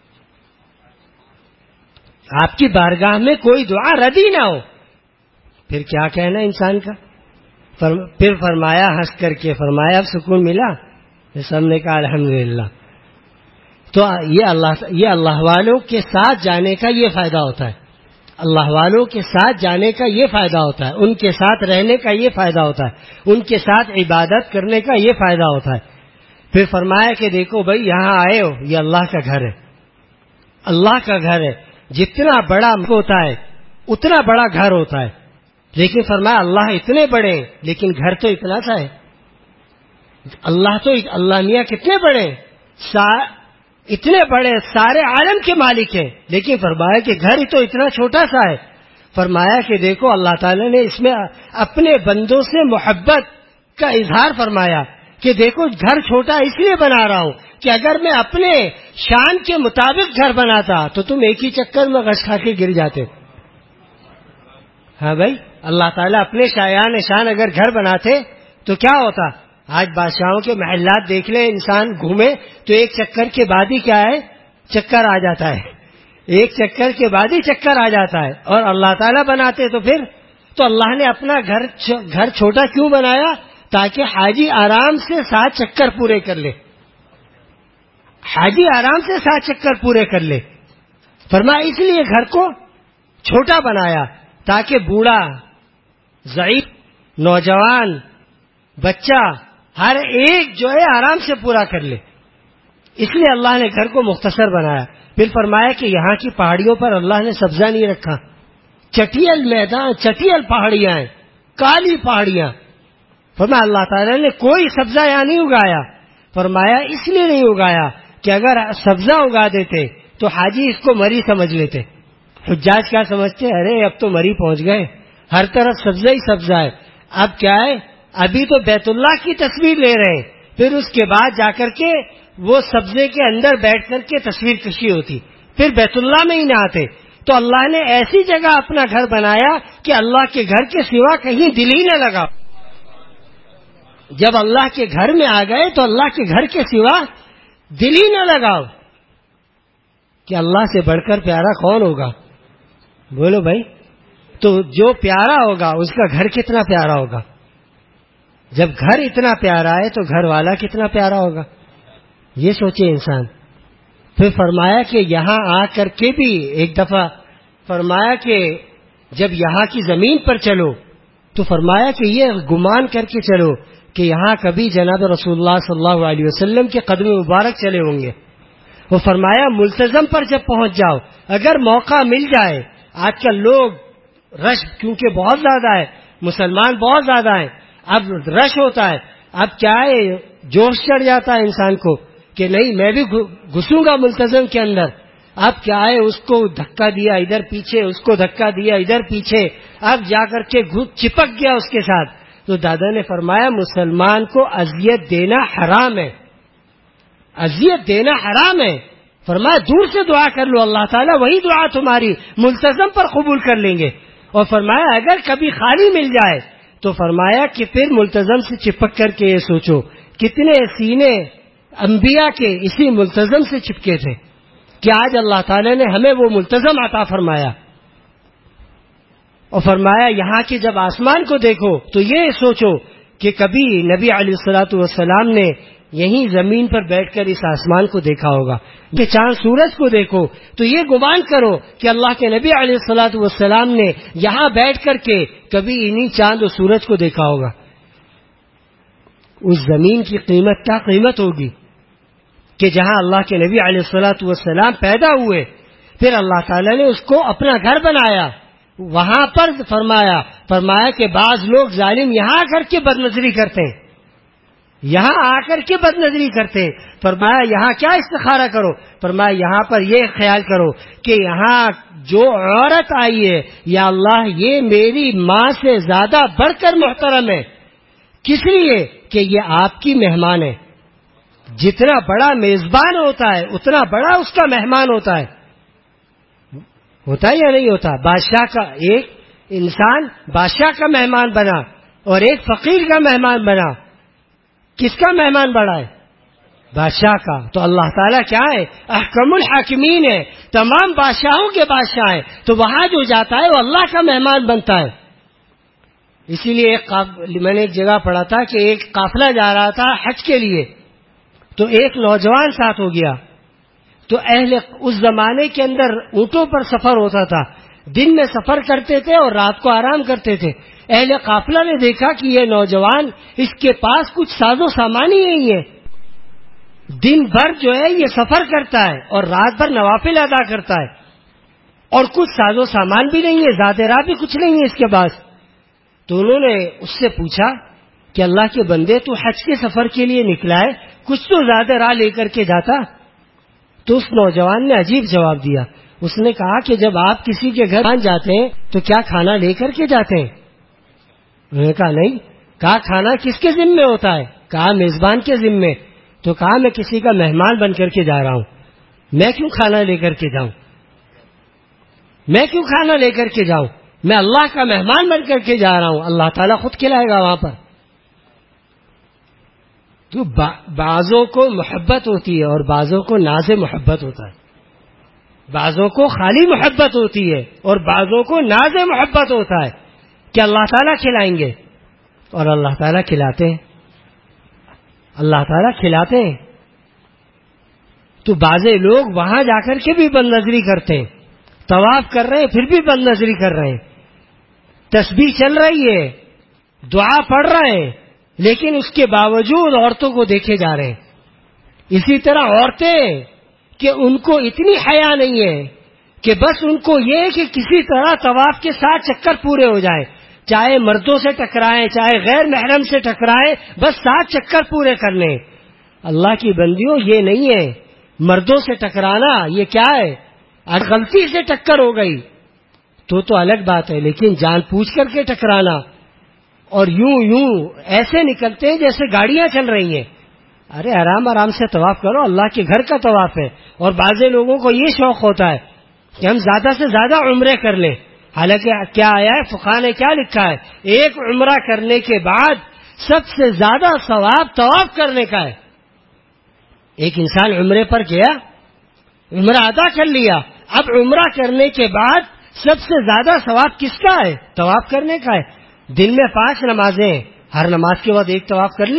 آپ کی بارگاہ میں کوئی دعا ردی نہ ہو. پھر کیا کہنا انسان کا؟ پھر فرمایا ہنس کر کے، فرمایا اب سکون ملا؟ سب نے کہا الحمدللہ. تو یہ اللہ والوں کے ساتھ جانے کا یہ فائدہ ہوتا ہے، اللہ والوں کے ساتھ جانے کا یہ فائدہ ہوتا ہے، ان کے ساتھ رہنے کا یہ فائدہ ہوتا ہے، ان کے ساتھ عبادت کرنے کا یہ فائدہ ہوتا ہے. پھر فرمایا کہ دیکھو بھائی یہاں آئے ہو، یہ اللہ کا گھر ہے، اللہ کا گھر ہے. جتنا بڑا ہوتا ہے اتنا بڑا گھر ہوتا ہے، لیکن فرمایا اللہ اتنے بڑے ہیں لیکن گھر تو اتنا سا ہے. اللہ میاں کتنے بڑے ہیں، اتنے بڑے سارے عالم کے مالک ہیں، لیکن فرمایا کہ گھر تو اتنا چھوٹا سا ہے. فرمایا کہ دیکھو اللہ تعالیٰ نے اس میں اپنے بندوں سے محبت کا اظہار فرمایا کہ دیکھو گھر چھوٹا اس لیے بنا رہا ہوں کہ اگر میں اپنے شان کے مطابق گھر بناتا تو تم ایک ہی چکر میں غش کھا کے گر جاتے. ہاں بھائی، اللہ تعالیٰ اپنے شایان شان اگر گھر بناتے تو کیا ہوتا؟ آج بادشاہوں کے محلات دیکھ لیں، انسان گھومے تو ایک چکر کے بعد ہی کیا ہے، چکر آ جاتا ہے، ایک چکر کے بعد ہی چکر آ جاتا ہے. اور اللہ تعالیٰ بناتے تو پھر تو اللہ نے اپنا گھر چھوٹا کیوں بنایا؟ تاکہ حاجی آرام سے 7 چکر پورے کر لے، حاجی آرام سے 7 چکر پورے کر لے. فرمایا اس لیے گھر کو چھوٹا بنایا تاکہ بوڑھا، ضعیف، نوجوان، بچہ ہر ایک جو ہے آرام سے پورا کر لے. اس لیے اللہ نے گھر کو مختصر بنایا. پھر فرمایا کہ یہاں کی پہاڑیوں پر اللہ نے سبزہ نہیں رکھا، چٹیل میدان، چٹیل پہاڑیاں ہیں، کالی پہاڑیاں. فرمایا اللہ تعالیٰ نے کوئی سبزہ یہاں نہیں اگایا. فرمایا اس لیے نہیں اگایا کہ اگر سبزہ اگا دیتے تو حاجی اس کو مری سمجھ لیتے. حجاج کیا سمجھتے؟ ارے اب تو مری پہنچ گئے، ہر طرف سبزہ ہی سبزہ ہے. اب کیا ہے، ابھی تو بیت اللہ کی تصویر لے رہے ہیں، پھر اس کے بعد جا کر کے وہ سبزے کے اندر بیٹھ کر کے تصویر کشی ہوتی، پھر بیت اللہ میں ہی نہ آتے. تو اللہ نے ایسی جگہ اپنا گھر بنایا کہ اللہ کے گھر کے سوا کہیں دل ہی نہ لگا. جب اللہ کے گھر میں آ گئے تو اللہ کے گھر کے سوا دل ہی نہ لگاؤ. کہ اللہ سے بڑھ کر پیارا کون ہوگا؟ بولو بھائی. تو جو پیارا ہوگا اس کا گھر کتنا پیارا ہوگا. جب گھر اتنا پیارا ہے تو گھر والا کتنا پیارا ہوگا، یہ سوچے انسان. پھر فرمایا کہ یہاں آ کر کے بھی ایک دفعہ فرمایا کہ جب یہاں کی زمین پر چلو تو فرمایا کہ یہ گمان کر کے چلو کہ یہاں کبھی جناب رسول اللہ صلی اللہ علیہ وسلم کے قدم مبارک چلے ہوں گے. وہ فرمایا ملتزم پر جب پہنچ جاؤ، اگر موقع مل جائے، آج کل لوگ رش کیونکہ بہت زیادہ ہے، مسلمان بہت زیادہ ہیں، اب رش ہوتا ہے، اب کیا ہے جوش چڑھ جاتا ہے انسان کو کہ نہیں میں بھی گھسوں گا ملتزم کے اندر. اب کیا ہے اس کو دھکا دیا ادھر پیچھے، اس کو دھکا دیا ادھر پیچھے، اب جا کر کے چپک گیا اس کے ساتھ. تو دادا نے فرمایا مسلمان کو اذیت دینا حرام ہے، اذیت دینا حرام ہے. فرمایا دور سے دعا کر لو، اللہ تعالیٰ وہی دعا تمہاری ملتزم پر قبول کر لیں گے. اور فرمایا اگر کبھی خالی مل جائے تو فرمایا کہ پھر ملتزم سے چپک کر کے یہ سوچو کتنے سینے انبیاء کے اسی ملتزم سے چپکے تھے کہ آج اللہ تعالیٰ نے ہمیں وہ ملتزم عطا فرمایا. اور فرمایا یہاں کے جب آسمان کو دیکھو تو یہ سوچو کہ کبھی نبی علیہ الصلوۃ والسلام نے یہیں زمین پر بیٹھ کر اس آسمان کو دیکھا ہوگا. کہ چاند سورج کو دیکھو تو یہ گمان کرو کہ اللہ کے نبی علیہ الصلوۃ والسلام نے یہاں بیٹھ کر کے کبھی انہی چاند و سورج کو دیکھا ہوگا. اس زمین کی قیمت کیا قیمت ہوگی کہ جہاں اللہ کے نبی علیہ الصلوۃ والسلام پیدا ہوئے. پھر اللہ تعالیٰ نے اس کو اپنا گھر بنایا. وہاں پر فرمایا کہ بعض لوگ ظالم یہاں آ کر کے بد نظری کرتے ہیں, یہاں آ کر کے بد نظری کرتے ہیں. فرمایا یہاں کیا استخارہ کرو, فرمایا یہاں پر یہ خیال کرو کہ یہاں جو عورت آئی ہے یا اللہ یہ میری ماں سے زیادہ بڑھ کر محترم ہے. کس لیے کہ یہ آپ کی مہمان ہے. جتنا بڑا میزبان ہوتا ہے اتنا بڑا اس کا مہمان ہوتا ہے. ہوتا ہے یا نہیں ہوتا؟ بادشاہ کا ایک انسان بادشاہ کا مہمان بنا اور ایک فقیر کا مہمان بنا. کس کا مہمان بڑا ہے؟ بادشاہ کا. تو اللہ تعالیٰ کیا ہے؟ احکم الحاکمین ہے, تمام بادشاہوں کے بادشاہ ہے. تو وہاں جو جاتا ہے وہ اللہ کا مہمان بنتا ہے. اسی لیے میں نے ایک جگہ پڑھا تھا کہ ایک قافلہ جا رہا تھا حج کے لیے, تو ایک نوجوان ساتھ ہو گیا. تو اس زمانے کے اندر اونٹوں پر سفر ہوتا تھا, دن میں سفر کرتے تھے اور رات کو آرام کرتے تھے. اہل قافلہ نے دیکھا کہ یہ نوجوان اس کے پاس کچھ ساز و سامان ہی نہیں ہے. دن بھر جو ہے یہ سفر کرتا ہے اور رات بھر نوافل ادا کرتا ہے, اور کچھ ساز و سامان بھی نہیں ہے, زیادہ راہ بھی کچھ نہیں ہے اس کے پاس. تو انہوں نے اس سے پوچھا کہ اللہ کے بندے تو حج کے سفر کے لیے نکلا ہے, کچھ تو زیادہ راہ لے کر کے جاتا. تو اس نوجوان نے عجیب جواب دیا. اس نے کہا کہ جب آپ کسی کے گھر جاتے ہیں تو کیا کھانا لے کر کے جاتے ہیں؟ انہوں نے کہا نہیں. کہا کھانا کس کے ذمے ہوتا ہے؟ کہا میزبان کے ذمے. تو کہا میں کسی کا مہمان بن کر کے جا رہا ہوں, میں کیوں کھانا لے کر کے جاؤں؟ میں کیوں کھانا لے کر کے جاؤں؟ میں اللہ کا مہمان بن کر کے جا رہا ہوں, اللہ تعالیٰ خود کھلائے گا وہاں پر. تو بعضوں کو محبت ہوتی ہے اور بعضوں کو ناز محبت ہوتا ہے. بعضوں کو خالی محبت ہوتی ہے اور بعضوں کو ناز محبت ہوتا ہے کہ اللہ تعالیٰ کھلائیں گے, اور اللہ تعالیٰ کھلاتے ہیں. اللہ تعالیٰ کھلاتے ہیں. تو بعضے لوگ وہاں جا کر کے بھی بد نظری کرتے ہیں, طواف کر رہے ہیں پھر بھی بد نظری کر رہے ہیں, تسبیح چل رہی ہے, دعا پڑھ رہے ہیں, لیکن اس کے باوجود عورتوں کو دیکھے جا رہے ہیں. اسی طرح عورتیں کہ ان کو اتنی حیا نہیں ہے کہ بس ان کو یہ کہ کسی طرح طواف کے 7 چکر پورے ہو جائیں, چاہے مردوں سے ٹکرائیں چاہے غیر محرم سے ٹکرائیں, بس 7 چکر پورے کرنے. اللہ کی بندیوں یہ نہیں ہے. مردوں سے ٹکرانا یہ کیا ہے؟ اگر غلطی سے ٹکر ہو گئی تو الگ بات ہے, لیکن جان پوچھ کر کے ٹکرانا اور یوں ایسے نکلتے ہیں جیسے گاڑیاں چل رہی ہیں. ارے آرام سے طواف کرو, اللہ کے گھر کا طواف ہے. اور بعض لوگوں کو یہ شوق ہوتا ہے کہ ہم زیادہ سے زیادہ عمرے کر لیں. حالانکہ کیا آیا ہے, فقہا نے کیا لکھا ہے, ایک عمرہ کرنے کے بعد سب سے زیادہ ثواب طواف کرنے کا ہے. ایک انسان عمرے پر گیا, عمرہ ادا کر لیا, اب عمرہ کرنے کے بعد سب سے زیادہ ثواب کس کا ہے؟ طواف کرنے کا ہے. دن میں 5 نمازیں, ہر نماز کے بعد ایک طواف کر لے,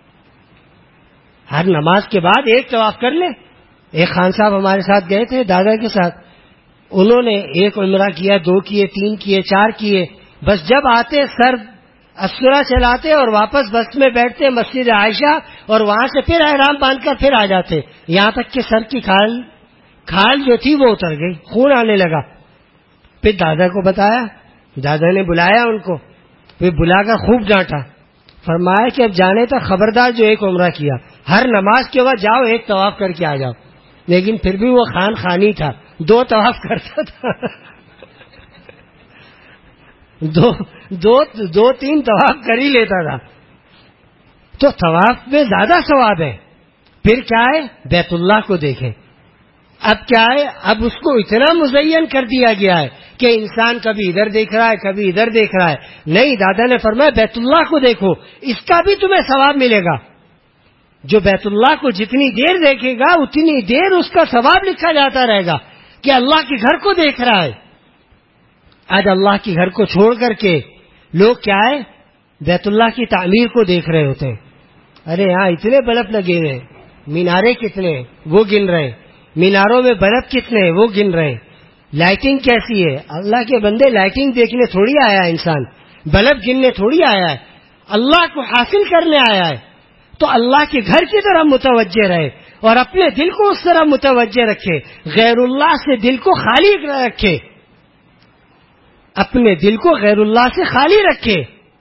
ہر نماز کے بعد ایک طواف کر لے. ایک خان صاحب ہمارے ساتھ گئے تھے دادا کے ساتھ, انہوں نے ایک عمرہ کیا, 2 کیے, 3 کیے, 4 کیے. بس جب آتے سر اسورا چلاتے اور واپس بس میں بیٹھتے مسجد عائشہ, اور وہاں سے پھر احرام باندھ کر پھر آ جاتے, یہاں تک کہ سر کی کھال جو تھی وہ اتر گئی, خون آنے لگا. پھر دادا کو بتایا, دادا نے بلایا ان کو, پھر بلا کر خوب ڈانٹا. فرمایا کہ اب جانے تک خبردار جو ایک عمرہ کیا ہر نماز کے بعد جاؤ ایک طواف کر کے آ جاؤ. لیکن پھر بھی وہ خانی تھا, 2 طواف کرتا تھا, 2-3 طواف کر ہی لیتا تھا. تو طواف میں زیادہ ثواب ہے. پھر کیا ہے, بیت اللہ کو دیکھیں. اب کیا ہے, اب اس کو اتنا مزین کر دیا گیا ہے کہ انسان کبھی ادھر دیکھ رہا ہے کبھی ادھر دیکھ رہا ہے. نہیں, دادا نے فرمایا بیت اللہ کو دیکھو, اس کا بھی تمہیں ثواب ملے گا. جو بیت اللہ کو جتنی دیر دیکھے گا اتنی دیر اس کا ثواب لکھا جاتا رہے گا کہ اللہ کے گھر کو دیکھ رہا ہے. آج اللہ کے گھر کو چھوڑ کر کے لوگ کیا ہے, بیت اللہ کی تعمیر کو دیکھ رہے ہوتے ہیں. ارے یہاں اتنے بلب لگے ہوئے, مینارے کتنے وہ گن رہے, میناروں میں بلب کتنے وہ گن رہے, لائٹنگ کیسی ہے. اللہ کے بندے لائٹنگ دیکھنے تھوڑی آیا ہے انسان, بلب گننے تھوڑی آیا ہے, اللہ کو حاصل کرنے آیا ہے. تو اللہ کے گھر کی طرف متوجہ رہے اور اپنے دل کو اس طرح متوجہ رکھے، غیر اللہ سے دل کو خالی رکھے، اپنے دل کو غیر اللہ سے خالی رکھے.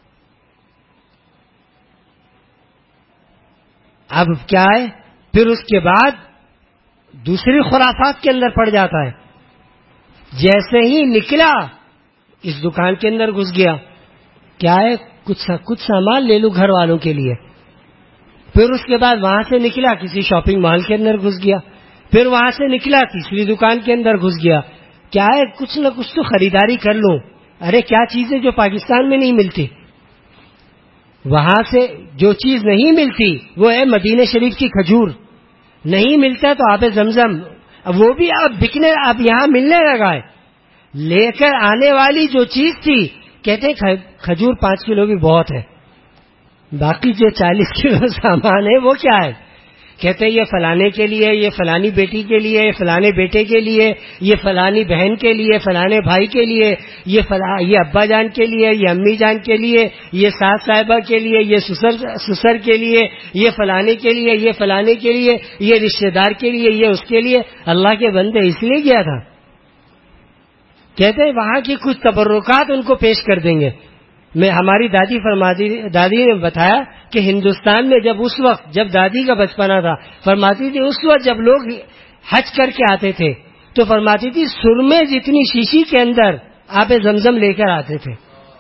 اب کیا ہے، پھر اس کے بعد دوسری خرافات کے اندر پڑ جاتا ہے. جیسے ہی نکلا اس دکان کے اندر گھس گیا، کیا ہے، کچھ سامان لے لوں گھر والوں کے لیے. پھر اس کے بعد وہاں سے نکلا کسی شاپنگ مال کے اندر گھس گیا، پھر وہاں سے نکلا تیسری دکان کے اندر گھس گیا، کیا ہے، کچھ نہ کچھ تو خریداری کر لوں. ارے کیا چیزیں جو پاکستان میں نہیں ملتی، وہاں سے جو چیز نہیں ملتی وہ ہے مدینہ شریف کی کھجور. نہیں ملتا تو آب زمزم، وہ بھی اب بکنے، اب یہاں ملنے لگا ہے. لے کر آنے والی جو چیز تھی، کہتے ہیں کھجور 5 کلو بھی بہت ہے، باقی جو 40 کلو سامان ہے وہ کیا ہے. کہتے ہیں یہ فلانے کے لیے، یہ فلانی بیٹی کے لیے، یہ فلانے بیٹے کے لیے، یہ فلانی بہن کے لیے، فلانے بھائی کے لیے، یہ ابا جان کے لیے، یہ امی جان کے لیے، یہ ساس صاحبہ کے لیے، یہ سسر کے لیے، یہ فلانے کے لیے، یہ فلانے کے لیے، یہ رشتہ دار کے لیے، یہ اس کے لیے. اللہ کے بندے اس لیے گیا تھا. کہتے ہیں وہاں کی کچھ تبرکات ان کو پیش کر دیں گے. ہماری دادی نے بتایا کہ ہندوستان میں جب اس وقت جب دادی کا بچپنا تھا، فرماتی تھی اس وقت جب لوگ حج کر کے آتے تھے تو فرماتی تھی سرمے جتنی شیشی کے اندر آب زمزم لے کر آتے تھے.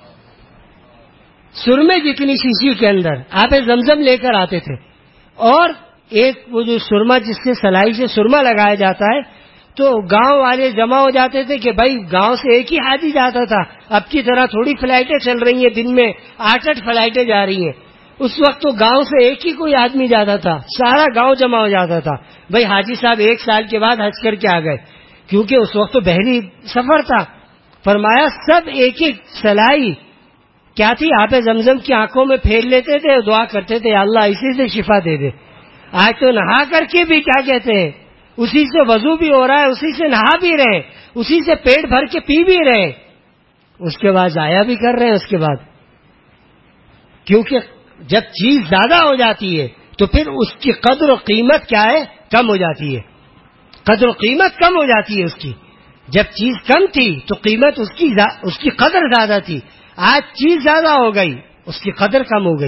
سرمے جتنی شیشی کے اندر آب زمزم لے کر آتے تھے. اور ایک وہ جو سرما، جس سے سلائی سے سرما لگایا جاتا ہے، تو گاؤں والے جمع ہو جاتے تھے کہ بھائی گاؤں سے ایک ہی حاجی جاتا تھا، اب کی طرح تھوڑی فلائٹیں چل رہی ہیں، دن میں 8 فلائٹیں جا رہی ہیں. اس وقت تو گاؤں سے ایک ہی کوئی آدمی جاتا تھا، سارا گاؤں جمع ہو جاتا تھا. بھائی حاجی صاحب 1 سال کے بعد حج کر کے آ گئے، کیونکہ اس وقت تو بحری سفر تھا. فرمایا سب ایک ایک سلائی کیا تھی، آب زمزم کی آنکھوں میں پھیر لیتے تھے اور دعا کرتے تھے، یا اللہ اسی سے شفا دے دے. آج تو نہا کر کے بھی کیا کہتے ہیں، اسی سے وضو بھی ہو رہا ہے، اسی سے نہا بھی رہے، اسی سے پیٹ بھر کے پی بھی رہے، اس کے بعد ضائع بھی کر رہے ہیں. اس کے بعد کیونکہ جب چیز زیادہ ہو جاتی ہے تو پھر اس کی قدر و قیمت کیا ہے، کم ہو جاتی ہے. قدر و قیمت کم ہو جاتی ہے اس کی. جب چیز کم تھی تو قیمت اس کی قدر زیادہ تھی. آج چیز زیادہ ہو گئی، اس کی قدر کم ہو گئی.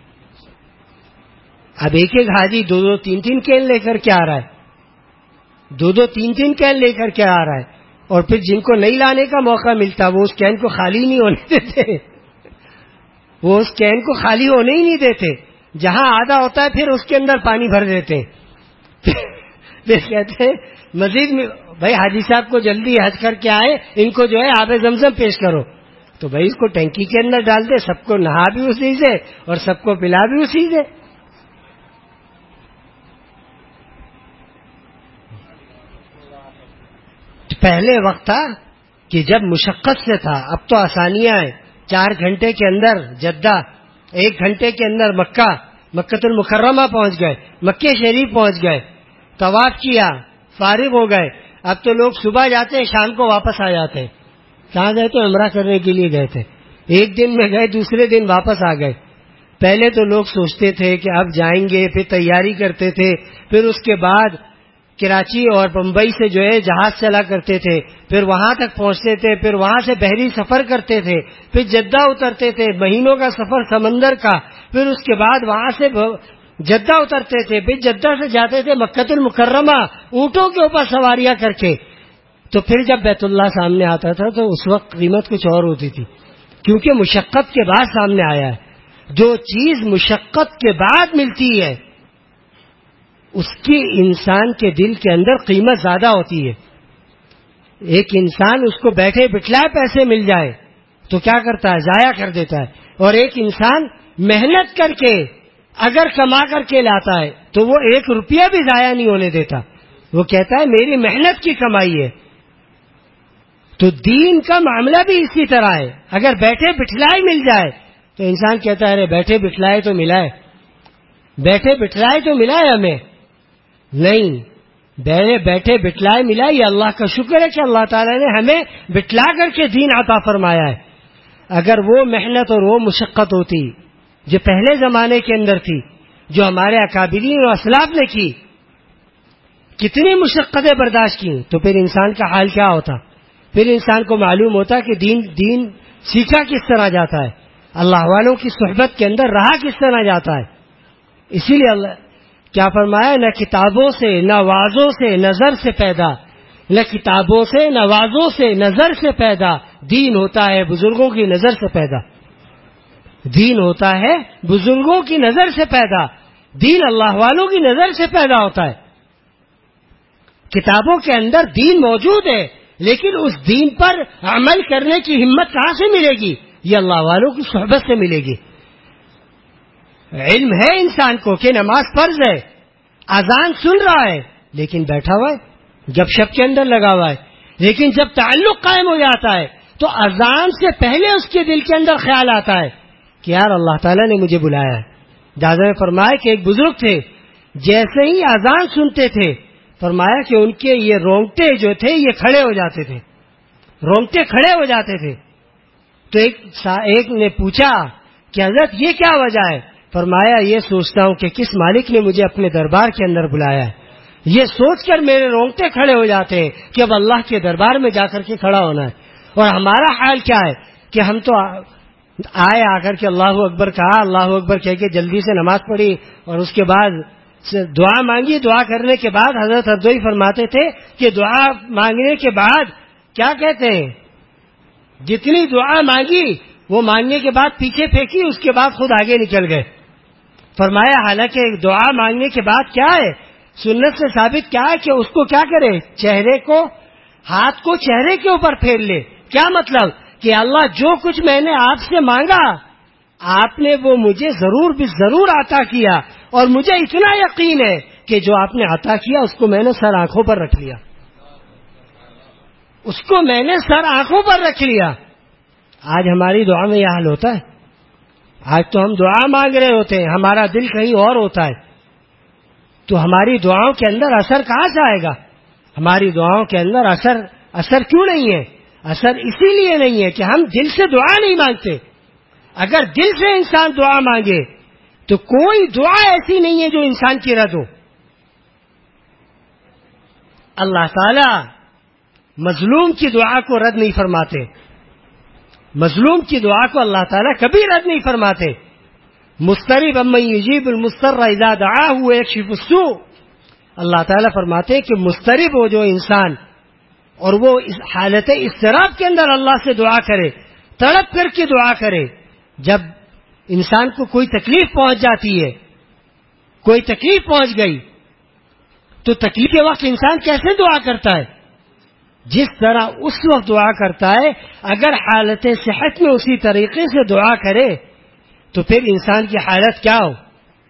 اب ایک حاجی 2-2 3-3 کین لے کر کے آ رہا ہے، 2-2 3-3 کین لے کر کے آ رہا ہے. اور پھر جن کو نہیں لانے کا موقع ملتا وہ اس کین کو خالی نہیں ہونے دیتے، وہ اس کین کو خالی ہونے ہی نہیں دیتے. جہاں آدھا ہوتا ہے پھر اس کے اندر پانی بھر دیتے ہیں. پھر کہتے ہیں مزید میں بھائی حاجی صاحب کو جلدی حج کر کے آئے، ان کو جو ہے آب زمزم پیش کرو. تو بھائی اس کو ٹینکی کے اندر ڈال دے، سب کو نہا بھی اسی سے اور سب کو پلا بھی اسی سے. پہلے وقت تھا کہ جب مشقت سے تھا، اب تو آسانیاں ہیں. 4 گھنٹے کے اندر جدہ، 1 گھنٹے کے اندر مکہ المکرمہ پہنچ گئے، مکہ شریف پہنچ گئے، طواف کیا، فارغ ہو گئے. اب تو لوگ صبح جاتے ہیں، شام کو واپس آ جاتے ہیں. کہاں گئے تو عمرہ کرنے کے لیے گئے تھے، 1 دن میں گئے، دوسرے دن واپس آ گئے. پہلے تو لوگ سوچتے تھے کہ اب جائیں گے، پھر تیاری کرتے تھے، پھر اس کے بعد کراچی اور بمبئی سے جو ہے جہاز چلا کرتے تھے، پھر وہاں تک پہنچتے تھے، پھر وہاں سے بحری سفر کرتے تھے، پھر جدہ اترتے تھے، مہینوں کا سفر سمندر کا، پھر اس کے بعد وہاں سے جدہ اترتے تھے، پھر جدہ سے جاتے تھے مکہ المکرمہ اونٹوں کے اوپر سواریاں کر کے. تو پھر جب بیت اللہ سامنے آتا تھا تو اس وقت قیمت کچھ اور ہوتی تھی، کیونکہ مشقت کے بعد سامنے آیا ہے. جو چیز مشقت کے بعد ملتی ہے اس کی انسان کے دل کے اندر قیمت زیادہ ہوتی ہے. ایک انسان اس کو بیٹھے بٹھلائے پیسے مل جائے تو کیا کرتا ہے، ضائع کر دیتا ہے. اور ایک انسان محنت کر کے اگر کما کر کے لاتا ہے تو وہ 1 روپیہ بھی ضائع نہیں ہونے دیتا. وہ کہتا ہے میری محنت کی کمائی ہے. تو دین کا معاملہ بھی اسی طرح ہے. اگر بیٹھے بٹھلائے مل جائے تو انسان کہتا ہے ارے بیٹھے بٹھلائے تو ملا ہے، بیٹھے بٹھلائے تو ملا ہے ہمیں. نہیں، بیٹھے بٹھلائے ملا. یہ اللہ کا شکر ہے کہ اللہ تعالیٰ نے ہمیں بٹھلا کر کے دین عطا فرمایا ہے. اگر وہ محنت اور وہ مشقت ہوتی جو پہلے زمانے کے اندر تھی، جو ہمارے اکابرین اور اسلاف نے کی، کتنی مشقتیں برداشت کی، تو پھر انسان کا حال کیا ہوتا؟ پھر انسان کو معلوم ہوتا کہ دین سیکھا کس طرح جاتا ہے، اللہ والوں کی صحبت کے اندر رہا کس طرح جاتا ہے۔ اسی لیے اللہ کیا فرمایا، نہ کتابوں سے نہ وعظوں سے نظر سے پیدا، نہ کتابوں سے نہ وعظوں سے نظر سے پیدا، دین ہوتا ہے بزرگوں کی نظر سے پیدا۔ دین ہوتا ہے بزرگوں کی نظر سے پیدا، دین اللہ والوں کی نظر سے پیدا ہوتا ہے۔ کتابوں کے اندر دین موجود ہے، لیکن اس دین پر عمل کرنے کی ہمت کہاں سے ملے گی؟ یہ اللہ والوں کی صحبت سے ملے گی۔ علم ہے انسان کو کہ نماز فرض ہے، اذان سن رہا ہے لیکن بیٹھا ہوا ہے، گپ شپ کے اندر لگا ہوا ہے، لیکن جب تعلق قائم ہو جاتا ہے تو اذان سے پہلے اس کے دل کے اندر خیال آتا ہے کہ یار اللہ تعالیٰ نے مجھے بلایا ہے۔ دادا نے فرمایا کہ ایک بزرگ تھے، جیسے ہی اذان سنتے تھے فرمایا کہ ان کے یہ رونگٹے جو تھے یہ کھڑے ہو جاتے تھے، رونگٹے کھڑے ہو جاتے تھے۔ تو ایک نے پوچھا کہ حضرت یہ کیا وجہ ہے؟ فرمایا یہ سوچتا ہوں کہ کس مالک نے مجھے اپنے دربار کے اندر بلایا ہے، یہ سوچ کر میرے رونگٹے کھڑے ہو جاتے ہیں کہ اب اللہ کے دربار میں جا کر کے کھڑا ہونا ہے۔ اور ہمارا حال کیا ہے کہ ہم تو آئے، آ کر کے اللہ اکبر کہا، اللہ اکبر کہہ کے جلدی سے نماز پڑھی اور اس کے بعد دعا مانگی۔ دعا کرنے کے بعد حضرت ہردوئی فرماتے تھے کہ دعا مانگنے کے بعد کیا کہتے ہیں، جتنی دعا مانگی وہ مانگنے کے بعد پیچھے پھینکی، اس کے بعد خود آگے نکل گئے۔ فرمایا حالانکہ دعا مانگنے کے بعد کیا ہے، سنت سے ثابت کیا ہے کہ اس کو کیا کرے، چہرے کو، ہاتھ کو چہرے کے اوپر پھیر لے۔ کیا مطلب کہ اللہ جو کچھ میں نے آپ سے مانگا آپ نے وہ مجھے ضرور بھی ضرور عطا کیا، اور مجھے اتنا یقین ہے کہ جو آپ نے عطا کیا اس کو میں نے سر آنکھوں پر رکھ لیا، اس کو میں نے سر آنکھوں پر رکھ لیا۔ آج ہماری دعا میں یہ حال ہوتا ہے؟ آج تو ہم دعا مانگ رہے ہوتے ہیں، ہمارا دل کہیں اور ہوتا ہے، تو ہماری دعاؤں کے اندر اثر کہاں سے آئے گا؟ ہماری دعاؤں کے اندر اثر کیوں نہیں ہے؟ اثر اسی لیے نہیں ہے کہ ہم دل سے دعا نہیں مانگتے۔ اگر دل سے انسان دعا مانگے تو کوئی دعا ایسی نہیں ہے جو انسان کی رد ہو۔ اللہ تعالی مظلوم کی دعا کو رد نہیں فرماتے، مظلوم کی دعا کو اللہ تعالیٰ کبھی رد نہیں فرماتے۔ مسترب امن یجیب المضطر اذا دعاہ ویکشف السوء، اللہ تعالیٰ فرماتے کہ مسترب ہو جو انسان اور وہ اس حالت اضطراب کے اندر اللہ سے دعا کرے، تڑپ کر کے دعا کرے۔ جب انسان کو کوئی تکلیف پہنچ جاتی ہے، کوئی تکلیف پہنچ گئی، تو تکلیف کے وقت انسان کیسے دعا کرتا ہے؟ جس طرح اس وقت دعا کرتا ہے، اگر حالت صحت میں اسی طریقے سے دعا کرے تو پھر انسان کی حالت کیا ہو۔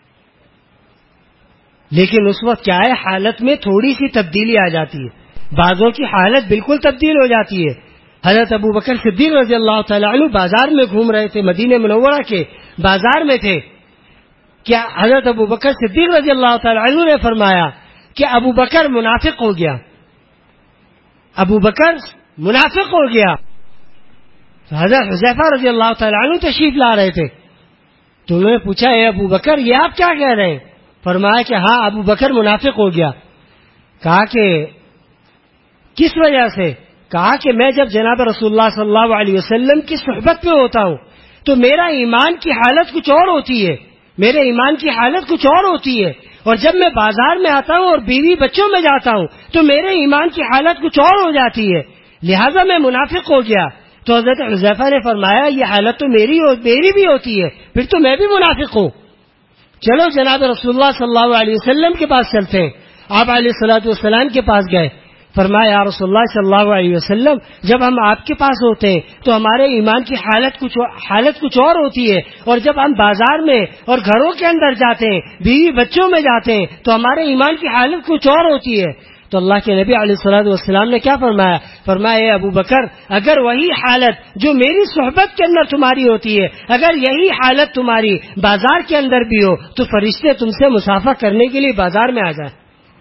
لیکن اس وقت کیا ہے، حالت میں تھوڑی سی تبدیلی آ جاتی ہے، بعضوں کی حالت بالکل تبدیل ہو جاتی ہے۔ حضرت ابو بکر صدیق رضی اللہ تعالیٰ عنہ بازار میں گھوم رہے تھے، مدینہ منورہ کے بازار میں تھے، کیا حضرت ابو بکر صدیق رضی اللہ تعالیٰ عنہ نے فرمایا کہ ابو بکر منافق ہو گیا، ابو بکر منافق ہو گیا۔ حضرت حذیفہ رضی اللہ تعالیٰ عنہ تشریف لا رہے تھے، تو انہوں نے پوچھا اے ابو بکر یہ آپ کیا کہہ رہے ہیں؟ فرمایا کہ ہاں ابو بکر منافق ہو گیا۔ کہا کہ کس وجہ سے؟ کہا کہ میں جب جناب رسول اللہ صلی اللہ علیہ وسلم کی صحبت میں ہوتا ہوں تو میرا ایمان کی حالت کچھ اور ہوتی ہے، میرے ایمان کی حالت کچھ اور ہوتی ہے، اور جب میں بازار میں آتا ہوں اور بیوی بچوں میں جاتا ہوں تو میرے ایمان کی حالت کچھ اور ہو جاتی ہے، لہذا میں منافق ہو گیا۔ تو حضرت حذیفہ نے فرمایا یہ حالت تو میری بھی ہوتی ہے، پھر تو میں بھی منافق ہوں۔ چلو جناب رسول اللہ صلی اللہ علیہ وسلم کے پاس چلتے ہیں۔ آپ علیہ الصلوۃ والسلام کے پاس گئے، فرمایا یا رسول اللہ صلی اللہ علیہ وسلم جب ہم آپ کے پاس ہوتے ہیں تو ہمارے ایمان کی حالت کچھ اور ہوتی ہے، اور جب ہم بازار میں اور گھروں کے اندر جاتے ہیں، بیوی بچوں میں جاتے ہیں تو ہمارے ایمان کی حالت کچھ اور ہوتی ہے۔ تو اللہ کے نبی علیہ الصلوۃ والسلام نے کیا فرمایا؟ فرمایا اے ابو بکر اگر وہی حالت جو میری صحبت کے اندر تمہاری ہوتی ہے، اگر یہی حالت تمہاری بازار کے اندر بھی ہو تو فرشتے تم سے مصافحہ کرنے کے لیے بازار میں آ جائیں،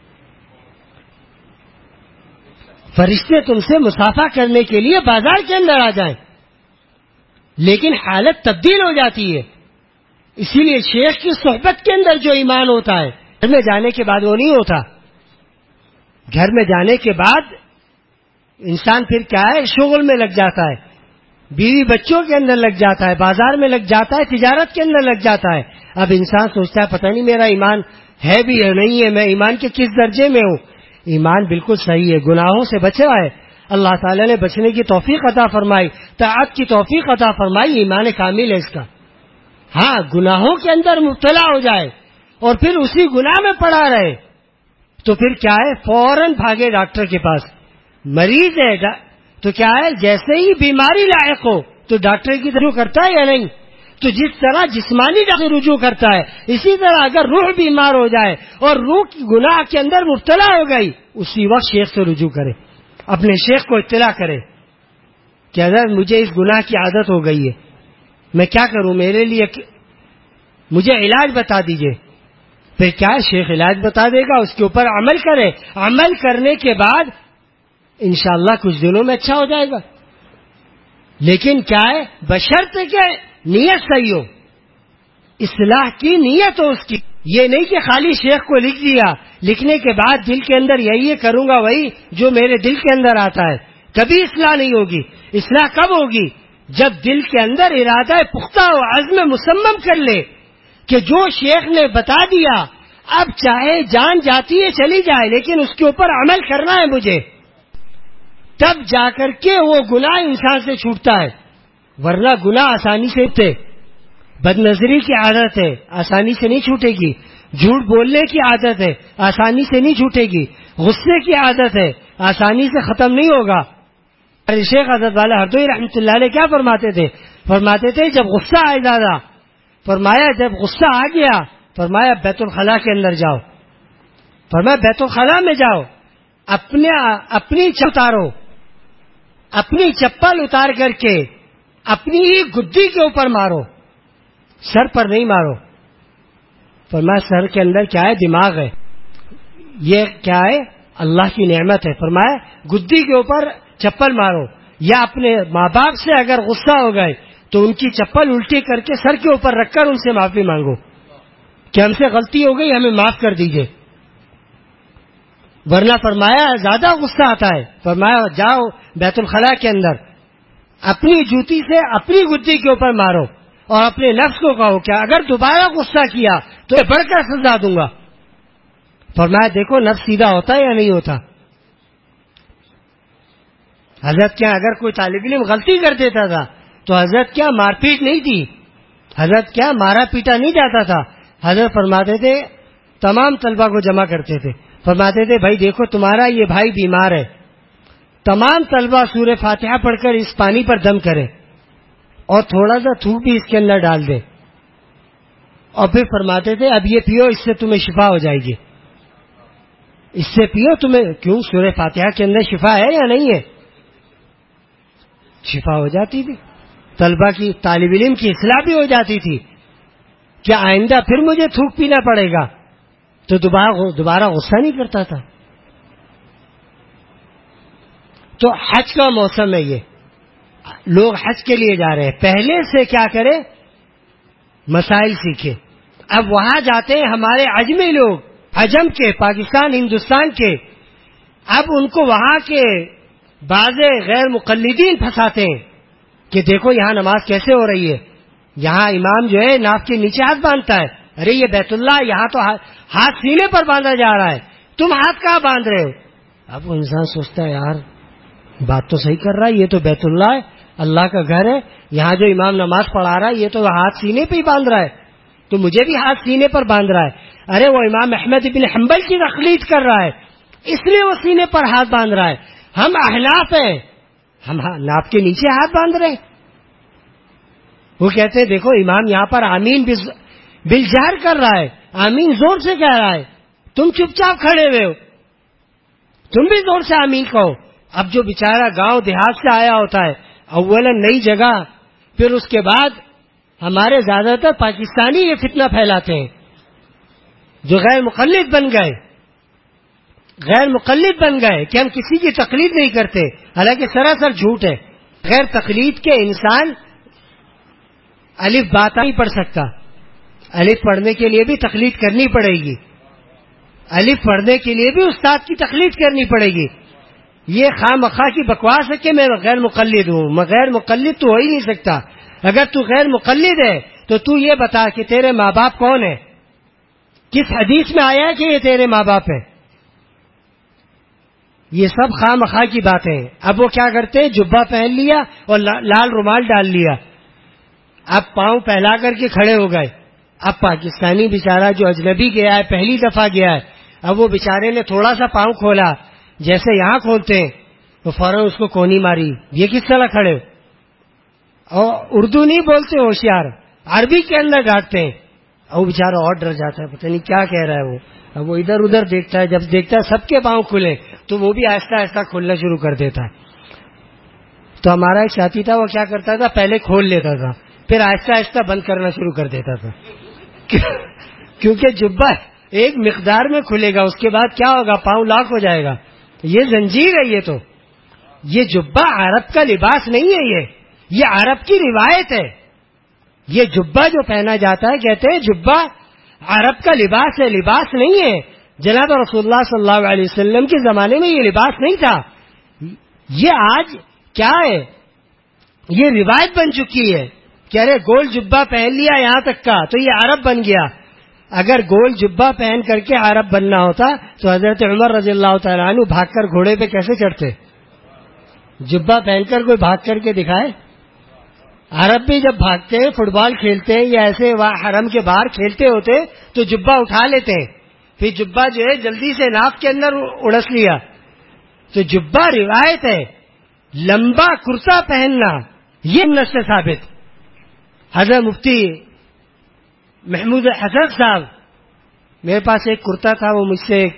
فرشتے تم سے مصافحہ کرنے کے لیے بازار کے اندر آ جائیں، لیکن حالت تبدیل ہو جاتی ہے۔ اسی لیے شیخ کی صحبت کے اندر جو ایمان ہوتا ہے گھر میں جانے کے بعد وہ نہیں ہوتا، گھر میں جانے کے بعد انسان پھر کیا ہے، شغل میں لگ جاتا ہے، بیوی بچوں کے اندر لگ جاتا ہے، بازار میں لگ جاتا ہے، تجارت کے اندر لگ جاتا ہے. اب انسان سوچتا ہے پتہ نہیں میرا ایمان ہے بھی ہے نہیں ہے، میں ایمان کے کس درجے میں ہوں. ایمان بالکل صحیح ہے، گناہوں سے بچ رہا ہے، اللہ تعالیٰ نے بچنے کی توفیق عطا فرمائی، طاعت کی توفیق عطا فرمائی، ایمان کامل ہے اس کا. ہاں گناہوں کے اندر مبتلا ہو جائے اور پھر اسی گناہ میں پڑا رہے تو پھر کیا ہے، فوراً بھاگے ڈاکٹر کے پاس. مریض ہے تو کیا ہے، جیسے ہی بیماری لاحق ہو تو ڈاکٹر کی رجوع کرتا ہے یا نہیں؟ تو جس طرح جسمانی ڈاکٹر رجوع کرتا ہے، اسی طرح اگر روح بیمار ہو جائے اور روح کی گناہ کے اندر مبتلا ہو گئی، اسی وقت شیخ سے رجوع کرے، اپنے شیخ کو اطلاع کرے کہ حضرت مجھے اس گناہ کی عادت ہو گئی ہے، میں کیا کروں، میرے لیے مجھے علاج بتا دیجئے. پھر کیا ہے، شیخ علاج بتا دے گا، اس کے اوپر عمل کرے، عمل کرنے کے بعد انشاءاللہ کچھ دنوں میں اچھا ہو جائے گا. لیکن کیا ہے، بشرط کہ نیت صحیح ہو، اصلاح کی نیت ہو اس کی. یہ نہیں کہ خالی شیخ کو لکھ دیا، لکھنے کے بعد دل کے اندر یہی کروں گا وہی جو میرے دل کے اندر آتا ہے، کبھی اصلاح نہیں ہوگی. اصلاح کب ہوگی؟ جب دل کے اندر ارادہ پختہ ہو، عزم مصمم کر لے کہ جو شیخ نے بتا دیا اب چاہے جان جاتی ہے چلی جائے لیکن اس کے اوپر عمل کرنا ہے مجھے، تب جا کر کے وہ گناہ انسان سے چھوٹتا ہے. ورنہ گناہ آسانی سے تھے. بد نظری کی عادت ہے، آسانی سے نہیں چھوٹے گی. جھوٹ بولنے کی عادت ہے، آسانی سے نہیں چھوٹے گی. غصے کی عادت ہے، آسانی سے ختم نہیں ہوگا. شیخ حضرت والا ہردوئی رحمۃ اللہ علیہ کیا فرماتے تھے جب غصہ آئے زیادہ، فرمایا جب غصہ آ گیا، فرمایا بیت الخلاء کے اندر جاؤ، فرمایا بیت الخلاء میں جاؤ، اپنی اتارو، اپنی چپل اتار کر کے اپنی ہی گدی کے اوپر مارو، سر پر نہیں مارو. فرمایا سر کے اندر کیا ہے، دماغ ہے، یہ کیا ہے، اللہ کی نعمت ہے. فرمایا گدی کے اوپر چپل مارو. یا اپنے ماں باپ سے اگر غصہ ہو گئے تو ان کی چپل الٹی کر کے سر کے اوپر رکھ کر ان سے معافی مانگو کہ ہم سے غلطی ہو گئی، ہمیں معاف کر دیجئے. ورنہ فرمایا زیادہ غصہ آتا ہے، فرمایا جاؤ بیت الخلاء کے اندر اپنی جوتی سے اپنی گدی کے اوپر مارو اور اپنے نفس کو کہو کہ اگر دوبارہ غصہ کیا تو بڑھ کر سزا دوں گا. فرمایا دیکھو نفس سیدھا ہوتا ہے یا نہیں ہوتا. حضرت کیا اگر کوئی طالب علم غلطی کر دیتا تھا تو حضرت کیا مار پیٹ نہیں تھی، حضرت کیا مارا پیٹا نہیں جاتا تھا. حضرت فرماتے تھے، تمام طلبہ کو جمع کرتے تھے، فرماتے تھے بھائی دیکھو تمہارا یہ بھائی بیمار ہے، تمام طلبہ سورہ فاتحہ پڑھ کر اس پانی پر دم کرے اور تھوڑا سا تھوک بھی اس کے اندر ڈال دے، اور پھر فرماتے تھے اب یہ پیو، اس سے تمہیں شفا ہو جائے گی، اس سے پیو تمہیں. کیوں؟ سورہ فاتحہ کے اندر شفا ہے یا نہیں ہے؟ شفا ہو جاتی تھی، طلبہ کی، طالب علم کی اصلاح بھی ہو جاتی تھی. کیا آئندہ پھر مجھے تھوک پینا پڑے گا؟ تو دوبارہ غصہ نہیں کرتا تھا. تو حج کا موسم ہے، یہ لوگ حج کے لیے جا رہے ہیں، پہلے سے کیا کرے، مسائل سیکھے. اب وہاں جاتے ہیں ہمارے عجمی لوگ، عجم کے، پاکستان ہندوستان کے، اب ان کو وہاں کے بعض غیر مقلدین پھنساتے ہیں کہ دیکھو یہاں نماز کیسے ہو رہی ہے، یہاں امام جو ہے ناف کے نیچے ہاتھ باندھتا ہے، ارے یہ بیت اللہ، یہاں تو ہاتھ سینے پر باندھا جا رہا ہے، تم ہاتھ کہاں باندھ رہے ہو. اب انسان سوچتا ہے یار بات تو صحیح کر رہا ہے، یہ تو بیت اللہ ہے، اللہ کا گھر ہے، یہاں جو امام نماز پڑھا رہا ہے یہ تو ہاتھ سینے پہ ہی باندھ رہا ہے، تو مجھے بھی ہاتھ سینے پر باندھ رہا ہے. ارے وہ امام احمد بن حنبل کی تقلید کر رہا ہے، اس لیے وہ سینے پر ہاتھ باندھ رہا ہے. ہم احناف ہیں، ہم ناف کے نیچے ہاتھ باندھ رہے ہیں. وہ کہتے ہیں دیکھو امام یہاں پر آمین بالجہر کر رہا ہے، آمین زور سے کہہ رہا ہے، تم چپ چاپ کھڑے ہوئے ہو، تم بھی زور سے آمین کہو. اب جو بیچارہ گاؤں دیہات سے آیا ہوتا ہے، اولاً نئی جگہ، پھر اس کے بعد ہمارے زیادہ تر پاکستانی یہ فتنہ پھیلاتے ہیں جو غیر مقلد بن گئے کہ ہم کسی کی تقلید نہیں کرتے، حالانکہ سراسر جھوٹ ہے. غیر تقلید کے انسان الف بات نہیں پڑھ سکتا، الف پڑھنے کے لیے بھی تقلید کرنی پڑے گی. الف پڑھنے کے لیے بھی استاد کی تقلید کرنی پڑے گی. یہ خواہ مخواہ کی بکواس ہے کہ میں غیر مقلد ہوں. میں غیر مقلد تو ہو ہی نہیں سکتا. اگر تو غیر مقلد ہے تو تو یہ بتا کہ تیرے ماں باپ کون ہیں؟ کس حدیث میں آیا ہے کہ یہ تیرے ماں باپ ہیں؟ یہ سب خواہ مخواہ کی باتیں ہیں. اب وہ کیا کرتے ہیں؟ جبہ پہن لیا اور لال رومال ڈال لیا. اب پاؤں پھیلا کر کے کھڑے ہو گئے. اب پاکستانی بیچارہ جو اجنبی گیا ہے، پہلی دفعہ گیا ہے، اب وہ بیچارے نے تھوڑا سا پاؤں کھولا، جیسے یہاں کھولتے ہیں تو فوراً اس کو کونی ماری. یہ کس طرح کھڑے؟ اور اردو نہیں بولتے ہوشیار، عربی کے اندر ڈانٹتے ہیں. اور وہ بیچارہ اور ڈر جاتا ہے، پتہ نہیں کیا کہہ رہا ہے وہ. اب وہ ادھر ادھر دیکھتا ہے، جب دیکھتا ہے سب کے پاؤں کھلے تو وہ بھی آہستہ آہستہ کھولنا شروع کر دیتا ہے. تو ہمارا ایک ساتھی تھا، وہ کیا کرتا تھا، پہلے کھول لیتا تھا، پھر آہستہ آہستہ بند کرنا شروع کر دیتا تھا. کیونکہ جبہ ایک مقدار میں کھلے گا، اس کے بعد کیا ہوگا؟ پاؤں لاک ہو جائے گا. یہ زنجیر ہے. یہ جبہ عرب کا لباس نہیں ہے، یہ عرب کی روایت ہے. یہ جبہ جو پہنا جاتا ہے، کہتے ہیں جبہ عرب کا لباس ہے، لباس نہیں ہے. جناب رسول اللہ صلی اللہ علیہ وسلم کے زمانے میں یہ لباس نہیں تھا. یہ آج کیا ہے؟ یہ روایت بن چکی ہے کہ ارے گول جبہ پہن لیا یہاں تک کا تو یہ عرب بن گیا. اگر گول جبہ پہن کر کے عرب بننا ہوتا تو حضرت عمر رضی اللہ تعالیٰ عنہ بھاگ کر گھوڑے پہ کیسے چڑھتے؟ جبہ پہن کر کوئی بھاگ کر کے دکھائے؟ عرب بھی جب بھاگتے ہیں، فٹ بال کھیلتے ہیں یا ایسے حرم کے باہر کھیلتے ہوتے تو جبہ اٹھا لیتے ہیں، پھر جبہ جو ہے جلدی سے ناف کے اندر اڑس لیا. تو جبہ روایت ہے. لمبا کرتا پہننا یہ سنت سے ثابت. حضرت مفتی محمود حسن صاحب، میرے پاس ایک کرتا تھا، وہ مجھ سے ایک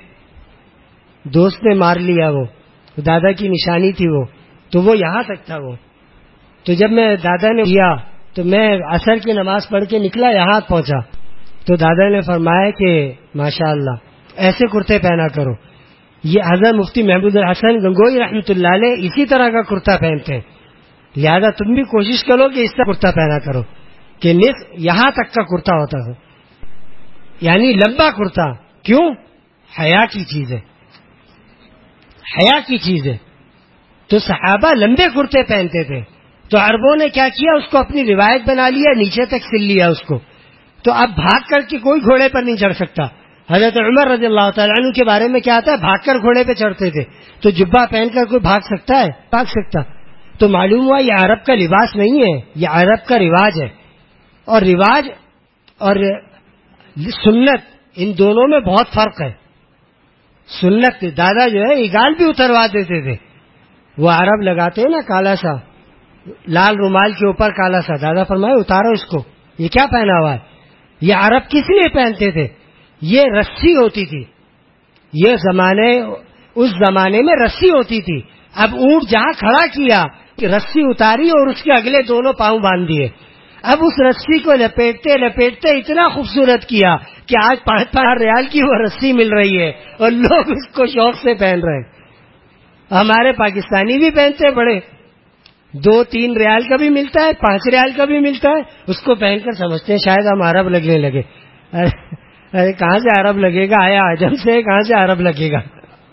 دوست نے مار لیا. وہ دادا کی نشانی تھی، وہ تو وہ یہاں تک تھا. وہ تو جب میں دادا نے کیا تو میں عصر کی نماز پڑھ کے نکلا، یہاں پہنچا تو دادا نے فرمایا کہ ماشاءاللہ ایسے کرتے پہنا کرو. یہ حضرت مفتی محمود الحسن گنگوئی رحمۃ اللہ علیہ اسی طرح کا کرتا پہنتے ہیں، لہذا تم بھی کوشش کرو کہ اس طرح کرتا پہنا کرو کہ نصف یہاں تک کا کرتا ہوتا ہے، یعنی لمبا کرتا. کیوں؟ حیا کی چیز ہے، حیا کی چیز ہے. تو صحابہ لمبے کرتے پہنتے تھے، تو عربوں نے کیا کیا؟ اس کو اپنی روایت بنا لیا، نیچے تک سل لیا اس کو. تو اب بھاگ کر کے کوئی گھوڑے پر نہیں چڑھ سکتا. حضرت عمر رضی اللہ تعالیٰ عنہ کے بارے میں کیا آتا ہے؟ بھاگ کر گھوڑے پہ چڑھتے تھے. تو جبہ پہن کر کوئی بھاگ سکتا ہے؟ بھاگ سکتا. تو معلوم ہوا یہ عرب کا لباس نہیں ہے، یہ عرب کا رواج ہے. اور رواج اور سنت ان دونوں میں بہت فرق ہے. سنت دادا جو ہے اگال بھی اتروا دیتے تھے. وہ عرب لگاتے ہیں نا کالا سا، لال رومال کے اوپر کالا سا، دادا فرمائے اتارو اس کو، یہ کیا پہنا ہوا ہے؟ یہ عرب کس لیے پہنتے تھے؟ یہ رسی ہوتی تھی. اس زمانے میں رسی ہوتی تھی. اب اونٹ جہاں کھڑا کیا کہ رسی اتاری اور اس کے اگلے دونوں پاؤں باندھ دیے. اب اس رسی کو لپیٹتے لپیٹتے اتنا خوبصورت کیا کہ آج 5 ریال کی وہ رسی مل رہی ہے اور لوگ اس کو شوق سے پہن رہے ہیں. ہمارے پاکستانی بھی پہنتے بڑے، 2-3 ریال کا بھی ملتا ہے، 5 ریال کا بھی ملتا ہے، اس کو پہن کر سمجھتے ہیں شاید ہم عرب لگنے لگے. ارے کہاں سے عرب لگے گا؟ آیا عجم سے، کہاں سے عرب لگے گا؟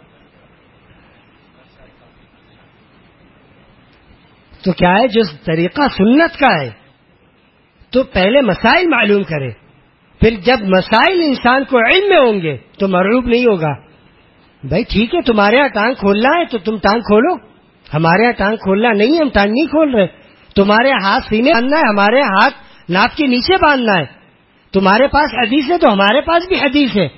تو کیا ہے، جو طریقہ سنت کا ہے تو پہلے مسائل معلوم کرے، پھر جب مسائل انسان کو علم میں ہوں گے تو مرعوب نہیں ہوگا. بھائی ٹھیک ہے، تمہارے یہاں ٹانگ کھولنا ہے تو تم ٹانگ کھولو، ہمارے یہاں ٹانگ کھولنا نہیں ہے، ہم ٹانگ نہیں کھول رہے. تمہارے ہاتھ سینے باندھنا ہے، ہمارے ہاتھ ناپ کے نیچے باندھنا ہے. تمہارے پاس حدیث ہے تو ہمارے پاس بھی حدیث ہے.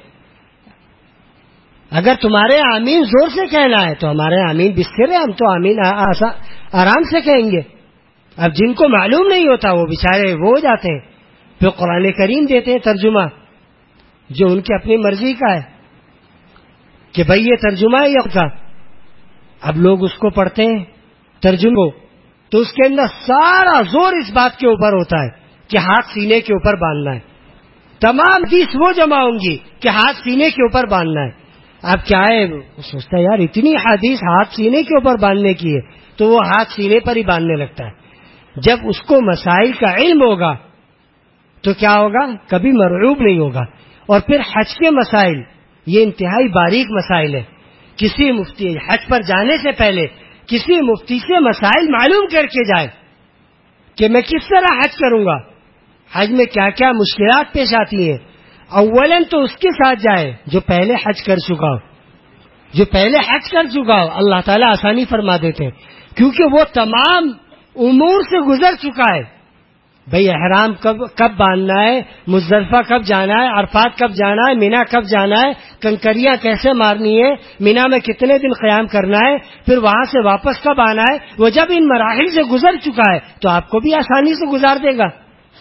اگر تمہارے آمین زور سے کہنا ہے تو ہمارے آمین بستر ہے، ہم تو آمین آرام سے کہیں گے. اب جن کو معلوم نہیں ہوتا وہ بیچارے وہ ہو جاتے ہیں، پھر قرآن کریم دیتے ہیں ترجمہ جو ان کی اپنی مرضی کا ہے کہ بھئی یہ ترجمہ ہے یہ کا. اب لوگ اس کو پڑھتے ہیں ترجمہ تو اس کے اندر سارا زور اس بات کے اوپر ہوتا ہے کہ ہاتھ سینے کے اوپر باندھنا ہے. تمام حدیث وہ جمع ہوں گی کہ ہاتھ سینے کے اوپر باندھنا ہے. اب کیا ہے، وہ سوچتا ہے یار اتنی حدیث ہاتھ سینے کے اوپر باندھنے کی ہے تو وہ ہاتھ سینے پر ہی باندھنے لگتا ہے. جب اس کو مسائل کا علم ہوگا تو کیا ہوگا؟ کبھی مرعوب نہیں ہوگا. اور پھر حج کے مسائل یہ انتہائی باریک مسائل ہے. کسی مفتی حج پر جانے سے پہلے کسی مفتی سے مسائل معلوم کر کے جائے کہ میں کس طرح حج کروں گا, حج میں کیا کیا مشکلات پیش آتی ہیں. اولاً تو اس کے ساتھ جائے جو پہلے حج کر چکا ہو, جو پہلے حج کر چکا ہو. اللہ تعالیٰ آسانی فرما دیتے ہیں کیونکہ وہ تمام امور سے گزر چکا ہے. بھئی احرام کب باندھنا ہے, مزدلفہ کب جانا ہے, عرفات کب جانا ہے, مینا کب جانا ہے, کنکریاں کیسے مارنی ہے, مینا میں کتنے دن قیام کرنا ہے, پھر وہاں سے واپس کب آنا ہے. وہ جب ان مراحل سے گزر چکا ہے تو آپ کو بھی آسانی سے گزار دے گا.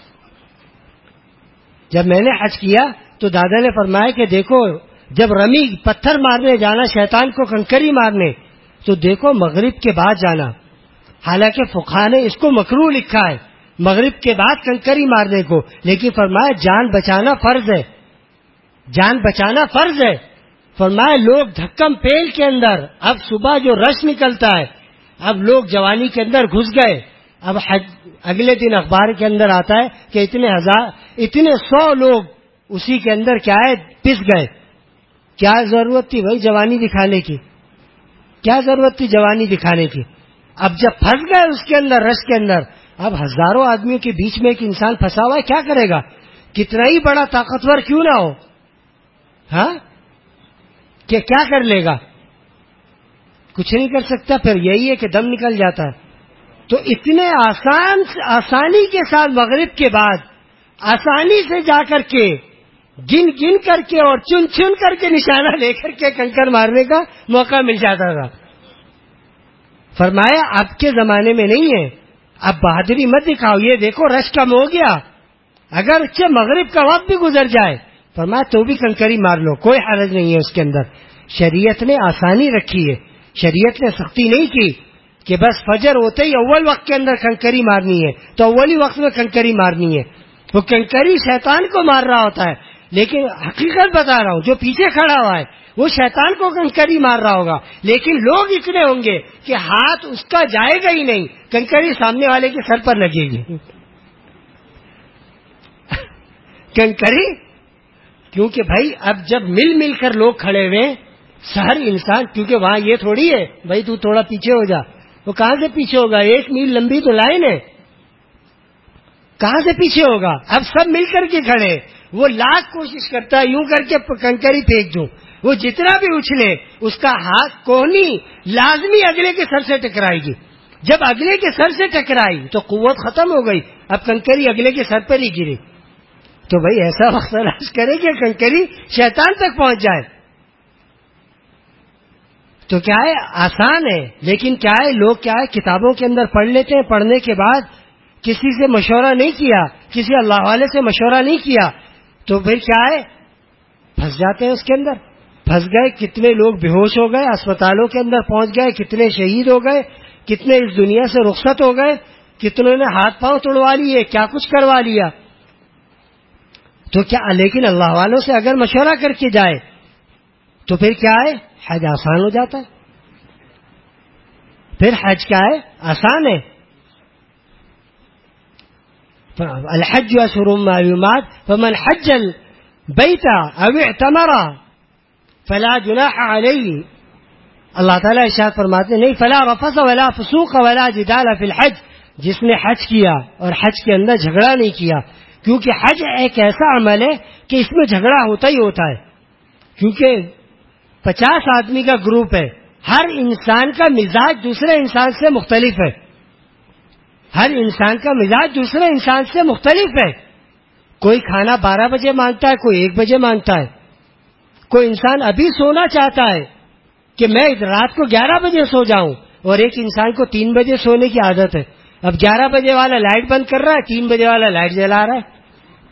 جب میں نے حج کیا تو دادا نے فرمایا کہ دیکھو جب رمی پتھر مارنے جانا, شیطان کو کنکری مارنے, تو دیکھو مغرب کے بعد جانا. حالانکہ فقہا نے اس کو مکروہ لکھا ہے مغرب کے بعد کنکری مارنے کو, لیکن فرمایا جان بچانا فرض ہے, جان بچانا فرض ہے. فرمایا لوگ دھکم پیل کے اندر, اب صبح جو رش نکلتا ہے, اب لوگ جوانی کے اندر گھس گئے. اب اگلے دن اخبار کے اندر آتا ہے کہ اتنے 100 لوگ اسی کے اندر کیا ہے پس گئے. کیا ضرورت تھی بھائی جوانی دکھانے کی, کیا ضرورت تھی جوانی دکھانے کی. اب جب پھنس گئے اس کے اندر رش کے اندر, اب ہزاروں آدمیوں کے بیچ میں ایک انسان پھنسا ہوا ہے, کیا کرے گا, کتنا ہی بڑا طاقتور کیوں نہ ہو, ہاں کہ کیا کر لے گا, کچھ نہیں کر سکتا. پھر یہی ہے کہ دم نکل جاتا ہے. تو اتنے آسانی کے ساتھ مغرب کے بعد آسانی سے جا کر کے گن گن کر کے اور چن چن کر کے نشانہ لے کر کے کنکر مارنے کا موقع مل جاتا تھا. فرمایا اب کے زمانے میں نہیں ہے, اب بہادری مت دکھاؤ, یہ دیکھو رش کم ہو گیا, اگر مغرب کا وقت بھی گزر جائے فرمایا تو بھی کنکری مار لو, کوئی حرج نہیں ہے اس کے اندر. شریعت نے آسانی رکھی ہے, شریعت نے سختی نہیں کی کہ بس فجر ہوتے ہی اول وقت کے اندر کنکری مارنی ہے تو اولی وقت میں کنکری مارنی ہے. وہ کنکری شیطان کو مار رہا ہوتا ہے, لیکن حقیقت بتا رہا ہوں جو پیچھے کھڑا ہوا ہے وہ شیطان کو کنکری مار رہا ہوگا, لیکن لوگ اتنے ہوں گے کہ ہاتھ اس کا جائے گا ہی نہیں, کنکری سامنے والے کے سر پر لگے گی. کنکری کیونکہ بھائی اب جب مل مل کر لوگ کھڑے ہوئے, ہر انسان, کیونکہ وہاں یہ تھوڑی ہے بھائی تو تھوڑا پیچھے ہو جا, وہ کہاں سے پیچھے ہوگا, 1 میل لمبی تو لائن ہے, کہاں سے پیچھے ہوگا. اب سب مل کر کے کھڑے, وہ لاکھ کوشش کرتا ہے یوں کر کے کنکری پھینک دوں, وہ جتنا بھی اچھلے اس کا ہاتھ کوہنی لازمی اگلے کے سر سے ٹکرائے گی. جب اگلے کے سر سے ٹکرائی تو قوت ختم ہو گئی, اب کنکری اگلے کے سر پر ہی گری. تو بھائی ایسا وقت تلاش کرے کہ کنکری شیطان تک پہنچ جائے. تو کیا ہے آسان ہے, لیکن کیا ہے لوگ کیا ہے کتابوں کے اندر پڑھ لیتے ہیں, پڑھنے کے بعد کسی سے مشورہ نہیں کیا, کسی اللہ والے سے مشورہ نہیں کیا, تو پھر کیا ہے پھنس جاتے ہیں اس کے اندر. پھنس گئے, کتنے لوگ بے ہوش ہو گئے, اسپتالوں کے اندر پہنچ گئے, کتنے شہید ہو گئے, کتنے اس دنیا سے رخصت ہو گئے, کتنوں نے ہاتھ پاؤں توڑوا لیے, کیا کچھ کروا لیا. تو کیا لیکن اللہ والوں سے اگر مشورہ کر کے جائے تو پھر کیا ہے حج آسان ہو جاتا ہے. پھر حج کیا ہے آسان ہے. الحج اشہر معلومات فمن حج البیت او اعتمر فلا جناح علیہ. اللہ تعالیٰ ارشاد فرماتے نہیں فلا رفث ولا فسوق ولا جدال فی الحج, جس نے حج کیا اور حج کے اندر جھگڑا نہیں کیا, کیونکہ حج ایک ایسا عمل ہے کہ اس میں جھگڑا ہوتا ہی ہوتا ہے. کیونکہ 50 آدمی کا گروپ ہے, ہر انسان کا مزاج دوسرے انسان سے مختلف ہے, ہر انسان کا مزاج دوسرے انسان سے مختلف ہے. کوئی کھانا 12 بجے مانگتا ہے, کوئی 1 بجے مانگتا ہے, کوئی انسان ابھی سونا چاہتا ہے کہ میں رات کو 11 بجے سو جاؤں, اور ایک انسان کو 3 بجے سونے کی عادت ہے. اب 11 بجے والا لائٹ بند کر رہا ہے, 3 بجے والا لائٹ جلا رہا ہے.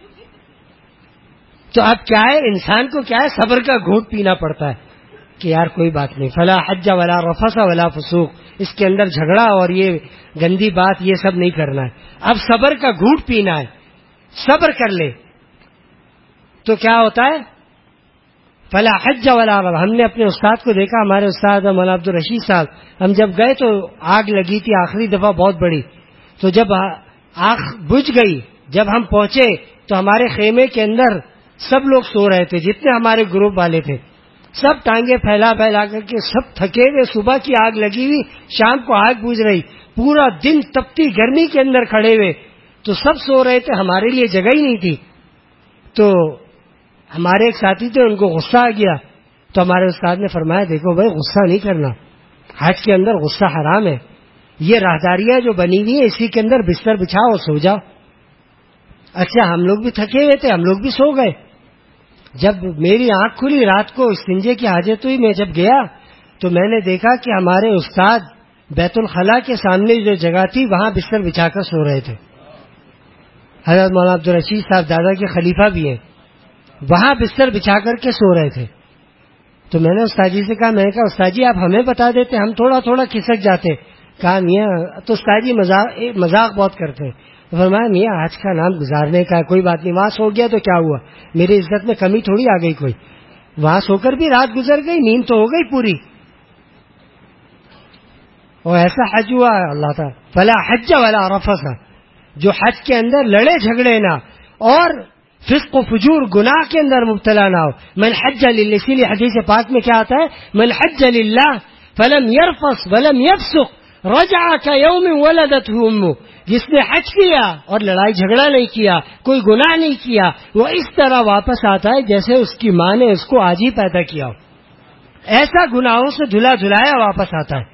تو اب کیا ہے انسان کو کیا ہے صبر کا گھونٹ پینا پڑتا ہے کہ یار کوئی بات نہیں, فلا حج ولا رفث ولا فسوق, اس کے اندر جھگڑا اور یہ گندی بات یہ سب نہیں کرنا ہے. اب صبر کا گھونٹ پینا ہے, صبر کر لے تو کیا ہوتا ہے فلا حج ولا رفث. ہم نے اپنے استاد کو دیکھا, ہمارے استاد مولانا عبدالرشید صاحب, ہم جب گئے تو آگ لگی تھی آخری دفعہ بہت بڑی, تو جب آگ بجھ گئی, جب ہم پہنچے تو ہمارے خیمے کے اندر سب لوگ سو رہے تھے جتنے ہمارے گروپ والے تھے. سب ٹانگیں پھیلا پھیلا کر کے سب تھکے ہوئے، صبح کی آگ لگی ہوئی، شام کو آگ بجھ رہی، پورا دن تپتی گرمی کے اندر کھڑے ہوئے، تو سب سو رہے تھے، ہمارے لیے جگہ ہی نہیں تھی. تو ہمارے ایک ساتھی تھے، ان کو غصہ آ گیا. تو ہمارے استاد نے فرمایا دیکھو بھائی غصہ نہیں کرنا، حج کے اندر غصہ حرام ہے. یہ راہداریاں جو بنی ہوئی ہیں اسی کے اندر بستر بچھاؤ اور سو جاؤ. اچھا ہم لوگ بھی تھکے ہوئے تھے، ہم لوگ بھی سو گئے. جب میری آنکھ کھلی رات کو استنجے کی حاجت ہوئی، میں جب گیا تو میں نے دیکھا کہ ہمارے استاد بیت الخلاء کے سامنے جو جگہ تھی وہاں بستر بچھا کر سو رہے تھے. حضرت مولانا عبدالرشید صاحب دادا کے خلیفہ بھی ہیں، وہاں بستر بچھا کر کے سو رہے تھے. تو میں نے استاد جی سے کہا، میں نے کہا استاد جی آپ ہمیں بتا دیتے، ہم تھوڑا تھوڑا کھسک جاتے. کہا میاں، تو استاد جی مذاق بہت کرتے ہیں. فرمایا میاں آج کا نام گزارنے کا، کوئی بات نہیں، وہاں سو گیا تو کیا ہوا، میری عزت میں کمی تھوڑی آ گئی کوئی، وہاں سو کر بھی رات گزر گئی، نیند تو ہو گئی پوری. اور ایسا حج ہوا اللہ تعالیٰ فلا حج ولا رفث، جو حج کے اندر لڑے جھگڑے نہ اور فسق و فجور گناہ کے اندر مبتلا نہ ہو. من حج للہ، اسی لیے حدیث پاک میں کیا آتا ہے، من حج للہ فلم یرفث ولم یفسق رجع کیوم ولدتہ امہ. جس نے حج کیا اور لڑائی جھگڑا نہیں کیا، کوئی گناہ نہیں کیا، وہ اس طرح واپس آتا ہے جیسے اس کی ماں نے اس کو آج ہی پیدا کیا ہو. ایسا گناہوں سے دھلا دھلایا واپس آتا ہے.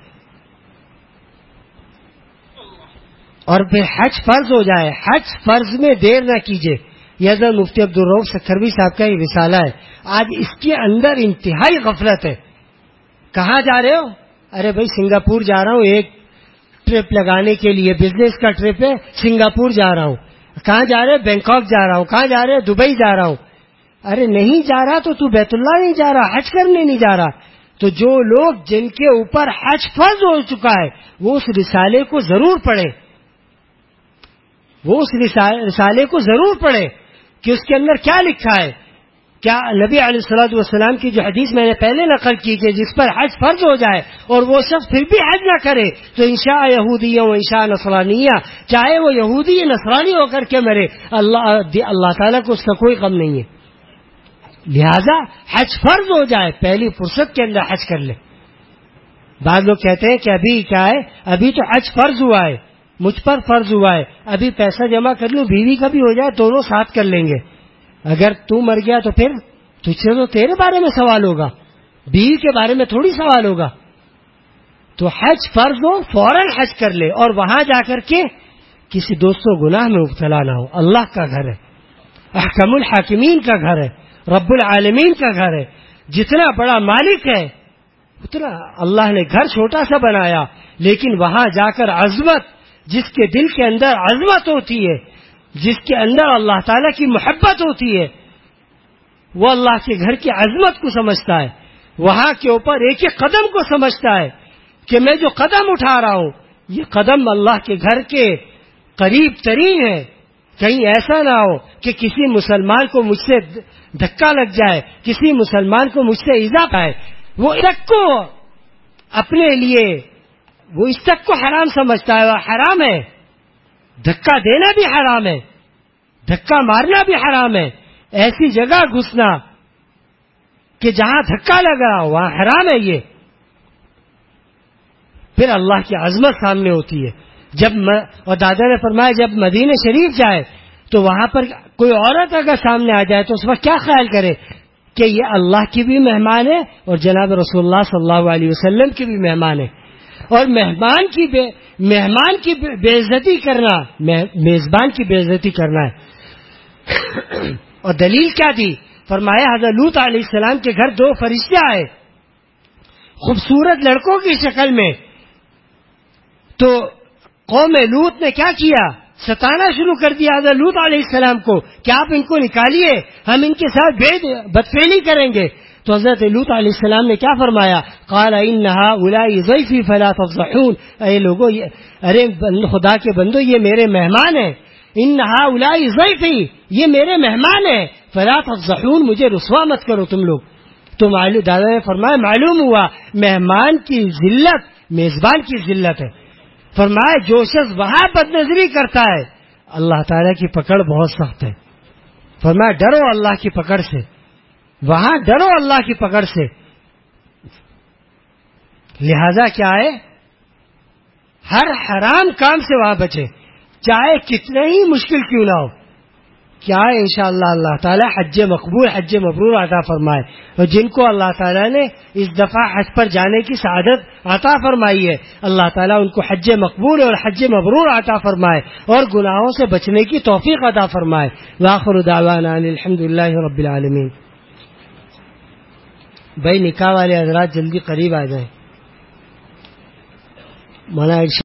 اور پھر حج فرض ہو جائے، حج فرض میں دیر نہ کیجیے. یہ حضرت مفتی عبدالرؤف سکھروی صاحب کا یہ رسالہ ہے. آج اس کے اندر انتہائی غفلت ہے. کہاں جا رہے ہو؟ ارے بھائی سنگاپور جا رہا ہوں، ایک ٹرپ لگانے کے لیے، بزنس کا ٹرپ ہے، سنگاپور جا رہا ہوں. کہاں جا رہے؟ بینکاک جا رہا ہوں. کہاں جا رہے؟ دبئی جا رہا ہوں. ارے نہیں جا رہا تو بیت اللہ نہیں جا رہا، حج کرنے نہیں جا رہا. تو جو لوگ جن کے اوپر حج فرض ہو چکا ہے وہ اس رسالے کو ضرور پڑھیں، وہ اس رسالے کو ضرور پڑھیں کہ اس کے اندر کیا لکھا ہے. کیا نبی علیہ الصلوۃ والسلام کی جو حدیث میں نے پہلے نقل کی کہ جس پر حج فرض ہو جائے اور وہ شخص پھر بھی حج نہ کرے تو انشاء یہودیہ و انشاء نصرانیہ، چاہے وہ یہودی یا نصرانی ہو کر کے مرے، اللہ تعالیٰ کو اس کا کوئی غم نہیں ہے. لہذا حج فرض ہو جائے پہلی فرصت کے اندر حج کر لے. بعض لوگ کہتے ہیں کہ ابھی کیا ہے، ابھی تو حج فرض ہوا ہے، مجھ پر فرض ہوا ہے، ابھی پیسہ جمع کر لوں، بیوی کا بھی ہو جائے، دونوں ساتھ کر لیں گے. اگر تو مر گیا تو پھر تجھ سے تو تیرے بارے میں سوال ہوگا، بیوی کے بارے میں تھوڑی سوال ہوگا. تو حج فرض ہو فوراً حج کر لے اور وہاں جا کر کے کسی دوست و گناہ میں مبتلا نہ ہو. اللہ کا گھر ہے، احکم الحاکمین کا گھر ہے، رب العالمین کا گھر ہے. جتنا بڑا مالک ہے اتنا اللہ نے گھر چھوٹا سا بنایا، لیکن وہاں جا کر عظمت، جس کے دل کے اندر عظمت ہوتی ہے، جس کے اندر اللہ تعالیٰ کی محبت ہوتی ہے، وہ اللہ کے گھر کی عظمت کو سمجھتا ہے. وہاں کے اوپر ایک ایک قدم کو سمجھتا ہے کہ میں جو قدم اٹھا رہا ہوں یہ قدم اللہ کے گھر کے قریب ترین ہے. کہیں ایسا نہ ہو کہ کسی مسلمان کو مجھ سے دھکا لگ جائے، کسی مسلمان کو مجھ سے ایذا پائے. وہ اس تک کو اپنے لیے، وہ اس تک کو حرام سمجھتا ہے، وہ حرام ہے. دھکا دینا بھی حرام ہے، دھکا مارنا بھی حرام ہے. ایسی جگہ گھسنا کہ جہاں دھکا لگ رہا ہو وہاں حرام ہے. یہ پھر اللہ کی عظمت سامنے ہوتی ہے. اور دادا نے فرمایا جب مدینہ شریف جائے تو وہاں پر کوئی عورت اگر سامنے آ جائے تو اس وقت کیا خیال کرے کہ یہ اللہ کی بھی مہمان ہے اور جناب رسول اللہ صلی اللہ علیہ وسلم کی بھی مہمان ہے. اور مہمان کی بے عزتی کرنا میزبان کی بے عزتی کرنا ہے. اور دلیل کیا دی؟ فرمایا حضرت لوط علیہ السلام کے گھر 2 فرشتے آئے خوبصورت لڑکوں کی شکل میں. تو قوم لوط نے کیا کیا؟ ستانا شروع کر دیا حضرت لوط علیہ السلام کو کہ آپ ان کو نکالیے، ہم ان کے ساتھ بدفعلی کریں گے. تو حضرت لوط علیہ السلام نے کیا فرمایا؟ قال ان هؤلاء ضيفي فلا تفضحون. اے لوگو، ارے خدا کے بندو، یہ میرے مہمان ہیں. ان هؤلاء ضيفي، یہ میرے مہمان ہیں. فلا تفضحون، مجھے رسوا مت کرو تم لوگ. تو دادا نے فرمایا معلوم ہوا مہمان کی ذلت میزبان کی ذلت ہے. فرمایا جو شخص وہاں بد نظری کرتا ہے اللہ تعالیٰ کی پکڑ بہت سخت ہے. فرمایا ڈرو اللہ کی پکڑ سے، وہاں ڈرو اللہ کی پکڑ سے. لہذا کیا ہے، ہر حرام کام سے وہاں بچے، چاہے کتنے ہی مشکل کیوں نہ ہو. کیا ہے انشاءاللہ اللہ تعالیٰ حج مقبول حج مبرور عطا فرمائے. اور جن کو اللہ تعالیٰ نے اس دفعہ حج پر جانے کی سعادت عطا فرمائی ہے، اللہ تعالیٰ ان کو حج مقبول اور حج مبرور عطا فرمائے اور گناہوں سے بچنے کی توفیق عطا فرمائے. وآخر دعوانا ان الحمدللہ رب العالمین. بھائی نکاح والے حضرات جلدی قریب آ جائیں. مولانا